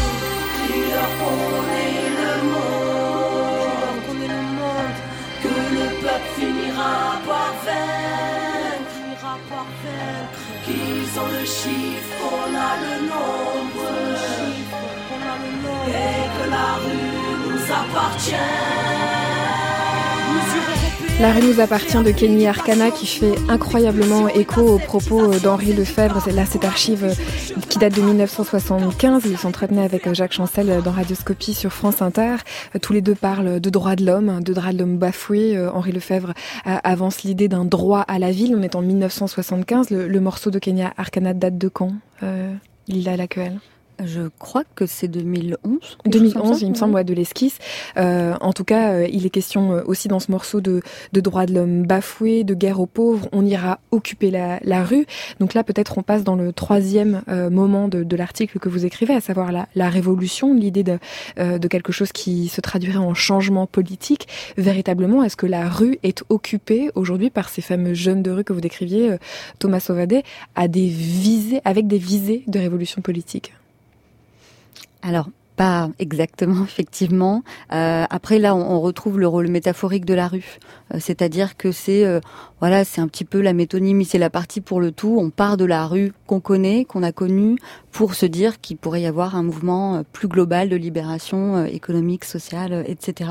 Finira par vaincre, qu'ils ont le chiffre, qu'on a le nombre, et que la rue nous appartient. La rue nous appartient de Kenny Arcana qui fait incroyablement écho aux propos d'Henri Lefebvre. C'est là cette archive qui date de 1975. Il s'entretenait avec Jacques Chancel dans Radioscopie sur France Inter. Tous les deux parlent de droits de l'homme bafoués. Henri Lefebvre avance l'idée d'un droit à la ville. On est en 1975. Le morceau de Kenny Arcana date de quand, Lila Laqueuel? Je crois que c'est 2011. 2011, il me semble, ouais, de l'esquisse. En tout cas, il est question aussi dans ce morceau de droits de l'homme bafoués, de guerre aux pauvres. On ira occuper la rue. Donc là, peut-être, on passe dans le 3e moment de l'article que vous écrivez, à savoir la révolution, l'idée de quelque chose qui se traduirait en changement politique. Véritablement, est-ce que la rue est occupée aujourd'hui par ces fameux jeunes de rue que vous décriviez, Thomas Sauvadet, avec des visées de révolution politique? Alors, pas exactement, effectivement. Après, là, on retrouve le rôle métaphorique de la rue. C'est-à-dire que c'est un petit peu la métonymie, c'est la partie pour le tout. On part de la rue qu'on connaît, qu'on a connue, pour se dire qu'il pourrait y avoir un mouvement plus global de libération économique, sociale, etc.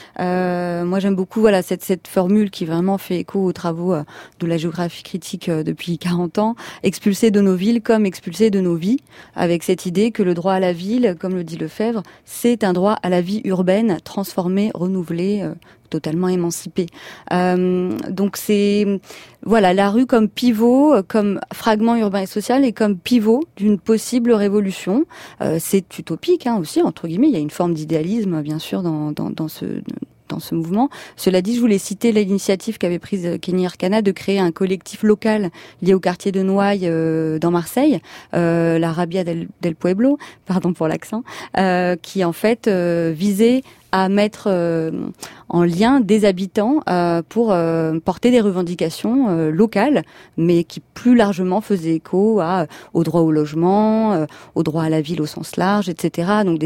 Moi, j'aime beaucoup cette formule qui vraiment fait écho aux travaux de la géographie critique depuis 40 ans, expulser de nos villes comme expulser de nos vies, avec cette idée que le droit à la ville, comme le dit Lefebvre, c'est un droit à la vie urbaine transformée, renouvelée, totalement émancipée. Donc c'est la rue comme pivot, comme fragment urbain et social et comme pivot d'une possible révolution. C'est utopique aussi, entre guillemets, il y a une forme d'idéalisme bien sûr dans ce mouvement. Cela dit, je voulais citer l'initiative qu'avait prise Kenny Arcana de créer un collectif local lié au quartier de Noailles dans Marseille, la Rabia del Pueblo, pardon pour l'accent, qui en fait visait à mettre en lien des habitants pour porter des revendications locales, mais qui plus largement faisaient écho au droit au logement, au droit à la ville au sens large, etc. Donc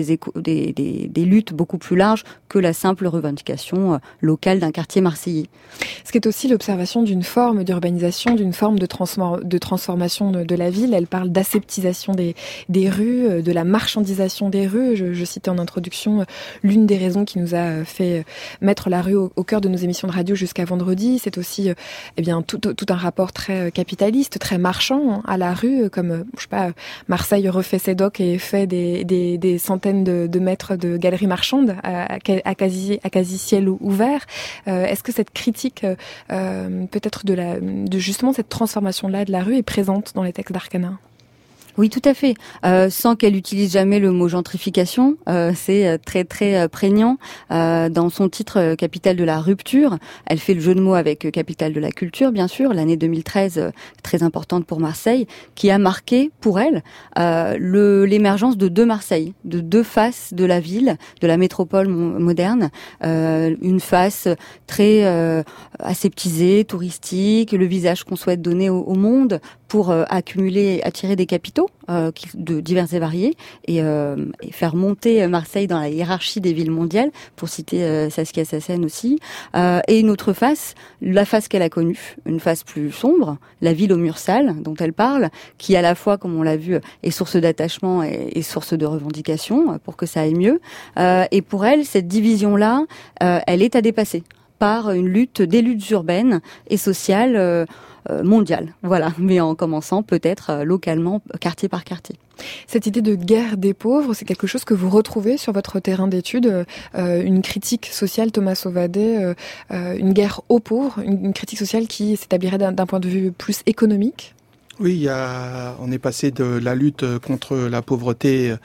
des luttes beaucoup plus larges que la simple revendication locale d'un quartier marseillais. Ce qui est aussi l'observation d'une forme d'urbanisation, d'une forme de transformation de la ville. Elle parle d'aseptisation des rues, de la marchandisation des rues. Je citais en introduction l'une des raisons qui nous a fait mettre la rue au cœur de nos émissions de radio jusqu'à vendredi. C'est aussi tout un rapport très capitaliste, très marchand à la rue, comme Marseille refait ses docks et fait des centaines de mètres de galeries marchandes à quasi ciel ouvert. Est-ce que cette critique peut-être de justement cette transformation-là de la rue est présente dans les textes d'Arcana ? Oui, tout à fait. Sans qu'elle utilise jamais le mot gentrification, c'est très très prégnant. Dans son titre Capitale de la rupture, elle fait le jeu de mots avec Capitale de la culture, bien sûr, l'année 2013 très importante pour Marseille, qui a marqué pour elle l'émergence de deux Marseille, de deux faces de la ville, de la métropole moderne. Une face très aseptisée, touristique, le visage qu'on souhaite donner au monde pour attirer des capitaux de divers et variés et faire monter Marseille dans la hiérarchie des villes mondiales, pour citer Saskia Sassen aussi. Et une autre face, la face qu'elle a connue, une face plus sombre, la ville aux murs sales dont elle parle, qui à la fois, comme on l'a vu, est source d'attachement et source de revendication pour que ça aille mieux. Et pour elle, cette division-là, elle est à dépasser par des luttes urbaines et sociales mondiale, mais en commençant peut-être localement, quartier par quartier. Cette idée de guerre des pauvres, c'est quelque chose que vous retrouvez sur votre terrain d'études, une critique sociale, Thomas Sauvadet, une guerre aux pauvres, une critique sociale qui s'établirait d'un point de vue plus économique ? Oui, on est passé de la lutte contre la pauvreté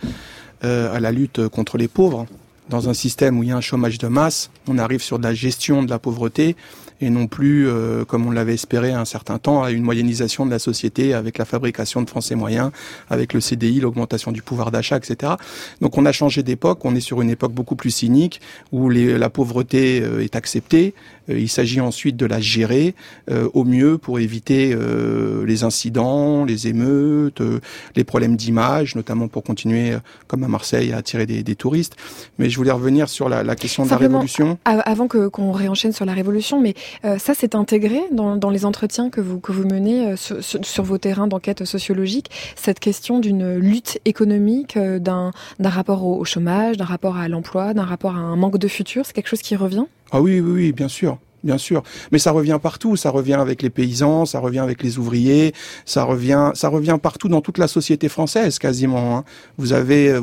à la lutte contre les pauvres. Dans un système où il y a un chômage de masse, on arrive sur de la gestion de la pauvreté et non plus, comme on l'avait espéré un certain temps, à une moyennisation de la société avec la fabrication de Français moyens, avec le CDI, l'augmentation du pouvoir d'achat, etc. Donc on a changé d'époque, on est sur une époque beaucoup plus cynique où la pauvreté est acceptée. Il s'agit ensuite de la gérer au mieux pour éviter les incidents, les émeutes, les problèmes d'image, notamment pour continuer, comme à Marseille, à attirer des touristes. Mais je voulais revenir sur la question de la révolution. Avant qu'on réenchaîne sur la révolution, mais ça c'est intégré dans les entretiens que vous menez sur vos terrains d'enquête sociologique, cette question d'une lutte économique, d'un rapport au chômage, d'un rapport à l'emploi, d'un rapport à un manque de futur, c'est quelque chose qui revient ? Ah oui, bien sûr. Bien sûr, mais ça revient partout, ça revient avec les paysans, ça revient avec les ouvriers, ça revient partout dans toute la société française quasiment. Vous avez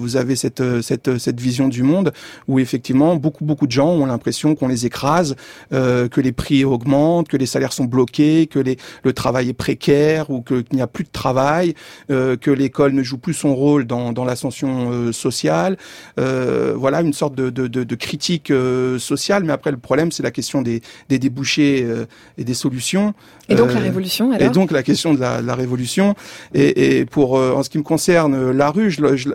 cette vision du monde où effectivement beaucoup de gens ont l'impression qu'on les écrase, que les prix augmentent, que les salaires sont bloqués, que le travail est précaire ou qu'il n'y a plus de travail, que l'école ne joue plus son rôle dans l'ascension sociale. Voilà une sorte de critique sociale, mais après le problème c'est la question des débouchés et des solutions. Et donc la révolution, alors ? Et donc la question de la révolution. Et pour en ce qui me concerne, la rue,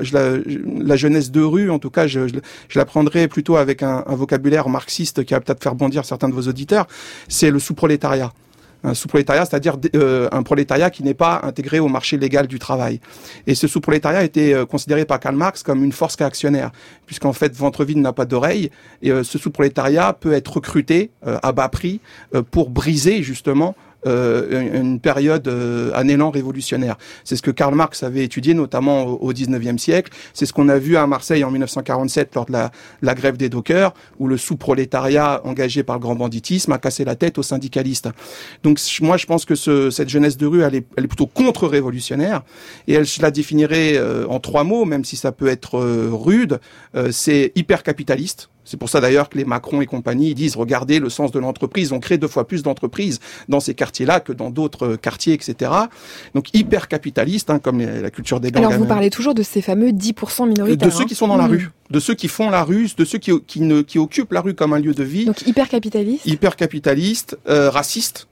la jeunesse de rue, en tout cas, je la prendrai plutôt avec un vocabulaire marxiste qui va peut-être faire bondir certains de vos auditeurs. C'est le sous-prolétariat. Un sous-prolétariat, c'est-à-dire un prolétariat qui n'est pas intégré au marché légal du travail. Et ce sous-prolétariat a été considéré par Karl Marx comme une force réactionnaire, puisqu'en fait, ventre vide n'a pas d'oreille, et ce sous-prolétariat peut être recruté à bas prix pour briser justement une période, un élan révolutionnaire. C'est ce que Karl Marx avait étudié, notamment au 19e siècle. C'est ce qu'on a vu à Marseille en 1947 lors de la grève des dockers, où le sous-prolétariat engagé par le grand banditisme a cassé la tête aux syndicalistes. Donc moi, je pense que cette jeunesse de rue, elle est plutôt contre-révolutionnaire, et je la définirais en 3 mots, même si ça peut être rude. C'est hyper-capitaliste. C'est pour ça d'ailleurs que les Macron et compagnie ils disent regardez le sens de l'entreprise, on crée 2 fois plus d'entreprises dans ces quartiers-là que dans d'autres quartiers, etc. Donc hyper capitaliste, comme la culture des gangs. Alors vous parlez toujours de ces fameux 10% minoritaires. De ceux qui sont dans la rue, de ceux qui font la rue, de ceux qui occupent la rue comme un lieu de vie. Donc hyper capitaliste. Hyper capitaliste, raciste.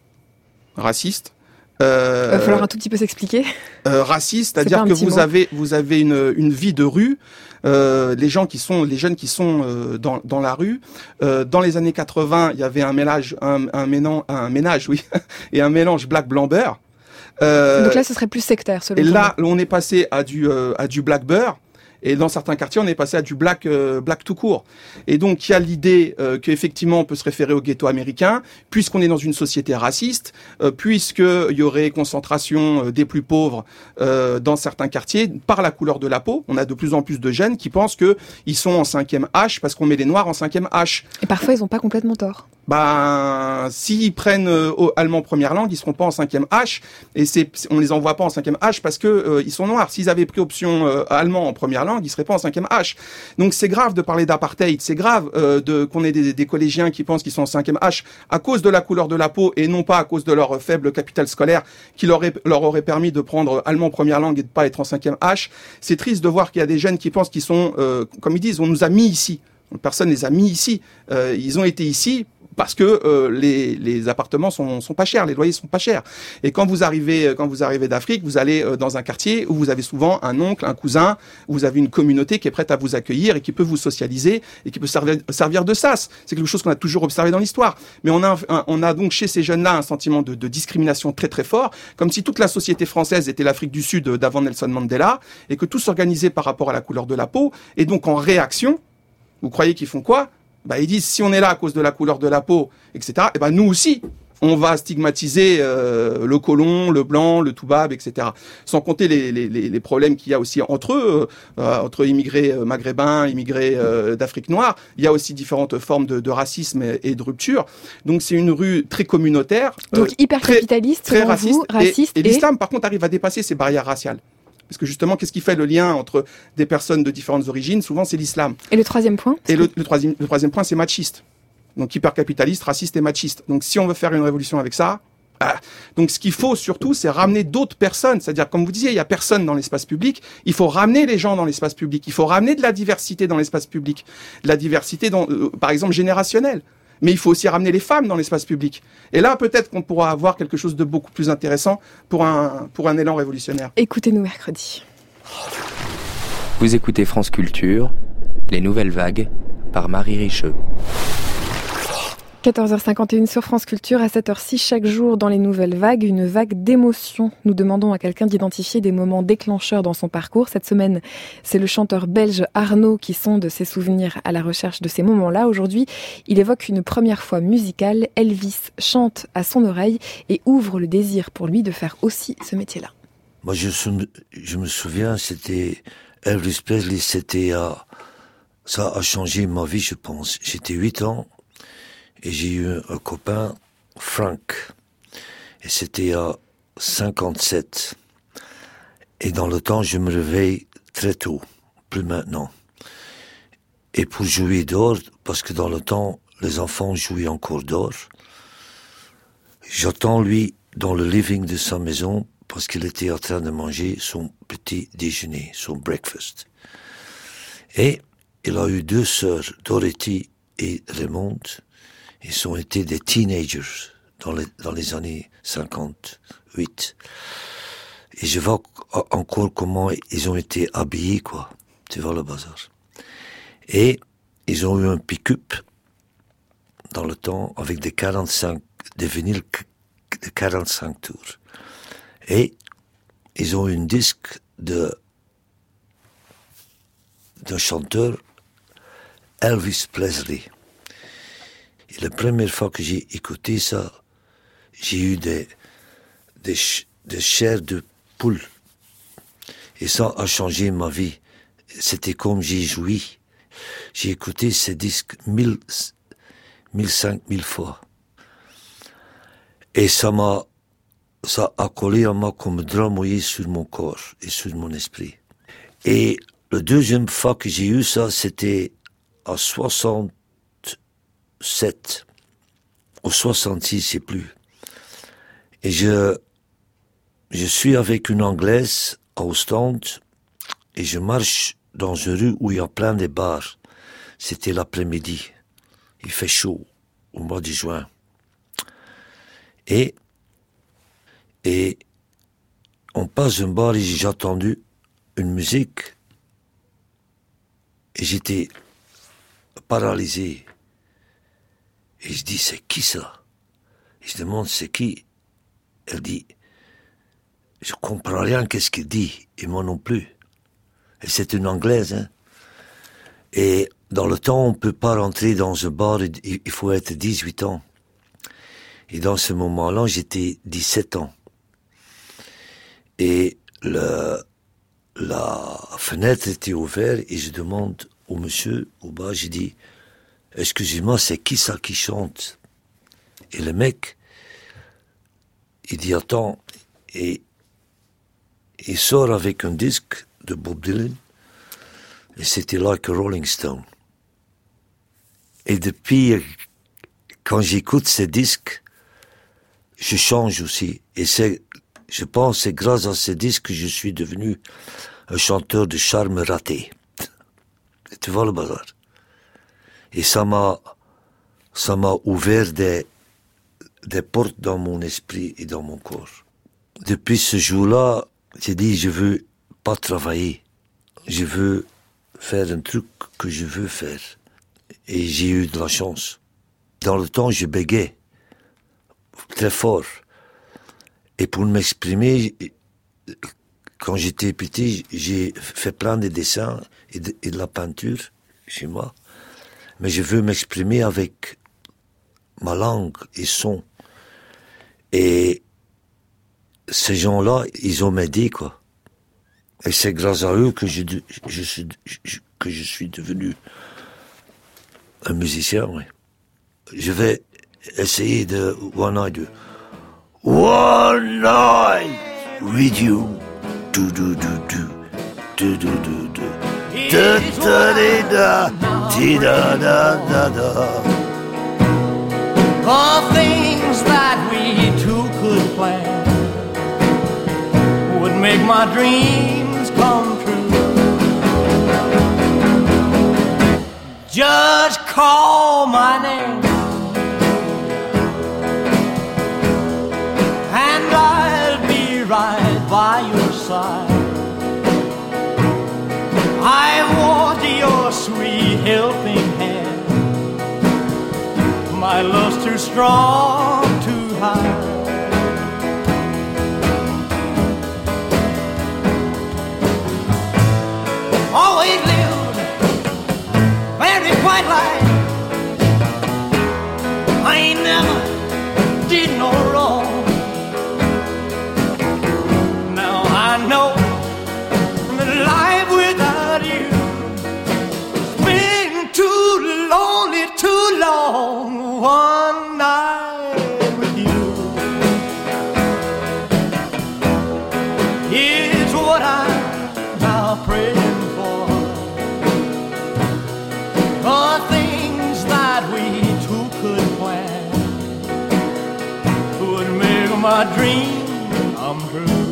Il va falloir un tout petit peu s'expliquer. Raciste, c'est-à-dire que vous avez une vie de rue. Les jeunes qui sont dans la rue. Dans les années 80, il y avait un ménage et un mélange black blanc beurre. Donc là, ce serait plus sectaire, selon vous. Et là, on est passé à du black beurre. Et dans certains quartiers, on est passé à du black tout court. Et donc, il y a l'idée qu'effectivement, on peut se référer au ghetto américain, puisqu'on est dans une société raciste, puisqu'il y aurait concentration des plus pauvres dans certains quartiers par la couleur de la peau. On a de plus en plus de jeunes qui pensent qu'ils sont en 5e H parce qu'on met les Noirs en 5e H. Et parfois, ils n'ont pas complètement tort. S'ils prennent allemand première langue, ils seront pas en 5e H, et on les envoie pas en 5e H parce que ils sont noirs. S'ils avaient pris option allemand en première langue, ils seraient pas en 5e H. Donc c'est grave de parler d'apartheid, c'est grave qu'on ait des collégiens qui pensent qu'ils sont en 5e H à cause de la couleur de la peau et non pas à cause de leur faible capital scolaire qui leur aurait permis de prendre allemand première langue et de pas être en 5e H. C'est triste de voir qu'il y a des jeunes qui pensent qu'ils sont, comme ils disent, on nous a mis ici. Personne les a mis ici. Ils ont été ici parce que les appartements sont pas chers, les loyers sont pas chers. Et quand vous arrivez d'Afrique, vous allez dans un quartier où vous avez souvent un oncle, un cousin, où vous avez une communauté qui est prête à vous accueillir et qui peut vous socialiser et qui peut servir de sas. C'est quelque chose qu'on a toujours observé dans l'histoire. Mais on a donc chez ces jeunes-là un sentiment de discrimination très très fort, comme si toute la société française était l'Afrique du Sud d'avant Nelson Mandela et que tout s'organisait par rapport à la couleur de la peau. Et donc en réaction, vous croyez qu'ils font quoi ? Ils disent si on est là à cause de la couleur de la peau, etc. Et nous aussi, on va stigmatiser le colon, le blanc, le toubab, etc. Sans compter les problèmes qu'il y a aussi entre eux, entre immigrés maghrébins, immigrés d'Afrique noire. Il y a aussi différentes formes de racisme et de rupture. Donc c'est une rue très communautaire. Donc hyper capitaliste, très raciste. Et l'islam, par contre, arrive à dépasser ces barrières raciales. Parce que justement, qu'est-ce qui fait le lien entre des personnes de différentes origines ? Souvent, c'est l'islam. Et le troisième point ? Et le troisième point, c'est machiste. Donc hypercapitaliste, raciste et machiste. Donc si on veut faire une révolution avec ça, donc ce qu'il faut surtout, c'est ramener d'autres personnes. C'est-à-dire, comme vous disiez, il y a personne dans l'espace public. Il faut ramener les gens dans l'espace public. Il faut ramener de la diversité dans l'espace public. De la diversité, par exemple, générationnelle. Mais il faut aussi ramener les femmes dans l'espace public. Et là, peut-être qu'on pourra avoir quelque chose de beaucoup plus intéressant pour un élan révolutionnaire. Écoutez-nous mercredi. Vous écoutez France Culture, les nouvelles vagues, par Marie Richeux. 14h51 sur France Culture, à cette heure-ci, chaque jour dans les nouvelles vagues, une vague d'émotions. Nous demandons à quelqu'un d'identifier des moments déclencheurs dans son parcours. Cette semaine, c'est le chanteur belge Arnaud qui sonde ses souvenirs à la recherche de ces moments-là. Aujourd'hui, il évoque une première fois musicale. Elvis chante à son oreille et ouvre le désir pour lui de faire aussi ce métier-là. Moi, je me souviens, c'était Elvis Presley, ça a changé ma vie, je pense. J'étais 8 ans. Et j'ai eu un copain, Frank, et c'était à 57. Et dans le temps, je me réveille très tôt, plus maintenant. Et pour jouer dehors, parce que dans le temps, les enfants jouaient encore dehors, j'attends lui dans le living de sa maison, parce qu'il était en train de manger son petit déjeuner, son breakfast. Et il a eu 2 sœurs, Dorothy et Raymond. Ils ont été des teenagers dans les années 58. Et je vois encore comment ils ont été habillés, quoi. Tu vois le bazar. Et ils ont eu un pick-up dans le temps avec des vinyles de 45 tours. Et ils ont eu un disque d'un chanteur, Elvis Presley. Et la première fois que j'ai écouté ça, j'ai eu des chairs de poule. Et ça a changé ma vie. C'était comme j'ai joui. J'ai écouté ces disques 1000 fois. Et ça a collé à moi comme un drap mouillé sur mon corps et sur mon esprit. Et la deuxième fois que j'ai eu ça, c'était à 67, ou 66, je sais plus. Et je suis avec une Anglaise à Ostende et je marche dans une rue où il y a plein de bars. C'était l'après-midi. Il fait chaud au mois de juin. Et on passe un bar et j'ai entendu une musique et j'étais paralysé. Et je dis, c'est qui ça? Et je demande, c'est qui? Elle dit, je comprends rien qu'est-ce qu'il dit, et moi non plus. Et c'est une Anglaise, hein. Et dans le temps, on peut pas rentrer dans un bar, il faut être 18 ans. Et dans ce moment-là, j'étais 17 ans. Et la fenêtre était ouverte et je demande au monsieur au bas, j'ai dit, excusez-moi, c'est qui ça qui chante? Et le mec, il dit, attends, et il sort avec un disque de Bob Dylan, et c'était Like a Rolling Stone. Et depuis, quand j'écoute ces disques, je change aussi. Et je pense que c'est grâce à ces disques que je suis devenu un chanteur de charme raté. Tu vois le bazar? Et ça m'a ouvert des portes dans mon esprit et dans mon corps. Depuis ce jour-là, j'ai dit, je veux pas travailler. Je veux faire un truc que je veux faire. Et j'ai eu de la chance. Dans le temps, je bégayais très fort. Et pour m'exprimer, quand j'étais petit, j'ai fait plein de dessins et de la peinture chez moi. Mais je veux m'exprimer avec ma langue et son. Et ces gens-là, ils ont m'aidé, quoi. Et c'est grâce à eux que je suis devenu un musicien, oui. Je vais essayer de One Night. One night with you. Do do do do. Do do do do. Da da da da da da da. The things that we two could plan would make my dreams come true. Just call my name and I'll be right by your side. I want your sweet helping hand. My love's too strong to hide. Always lived very quiet life. I ain't never did no wrong. Now I know that life without you has been too lonely, too long. One night with you is what I'm now praying for. The things that we two could plan would make my dream come true.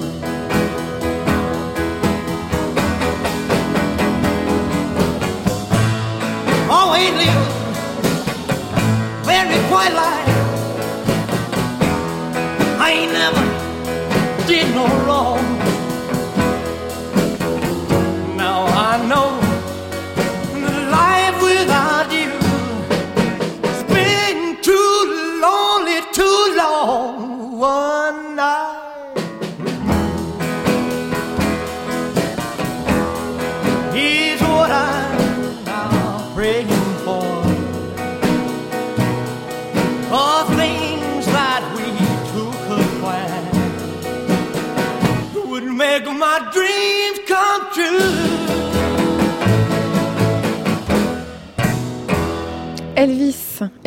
Always live very quiet life. I ain't never did no wrong. Now I know that life without you has been too lonely, too long. One night is what I'm now praying for. The things that we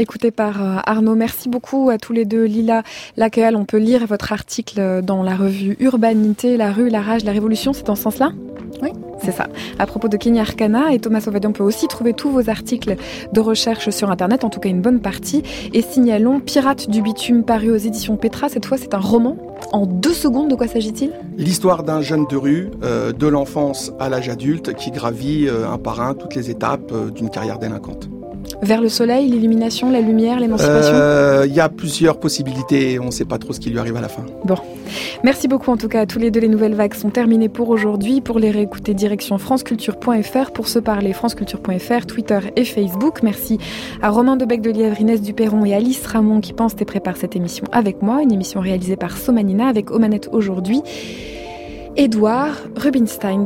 écouté par Arnaud. Merci beaucoup à tous les deux. Lila Laqueual, on peut lire votre article dans la revue Urbanité, la rue, la rage, la révolution, c'est dans ce sens-là ? Oui. C'est ça. À propos de Kenya Arcana et Thomas Sauvadet, on peut aussi trouver tous vos articles de recherche sur Internet, en tout cas une bonne partie. Et signalons Pirates du bitume, paru aux éditions Petra. Cette fois, c'est un roman. En 2 secondes, de quoi s'agit-il ? L'histoire d'un jeune de rue, de l'enfance à l'âge adulte, qui gravit un par un toutes les étapes d'une carrière délinquante. Vers le soleil, l'illumination, la lumière, l'émancipation ? Il y a plusieurs possibilités, on ne sait pas trop ce qui lui arrive à la fin. Bon. Merci beaucoup en tout cas à tous les deux. Les nouvelles vagues sont terminées pour aujourd'hui. Pour les réécouter, direction franceculture.fr. Pour se parler, franceculture.fr, Twitter et Facebook. Merci à Romain Debec-de-Lièvre, Inès Duperron et Alice Ramon qui pensent et préparent cette émission avec moi. Une émission réalisée par Somanina avec aux manettes aujourd'hui Édouard Rubinstein.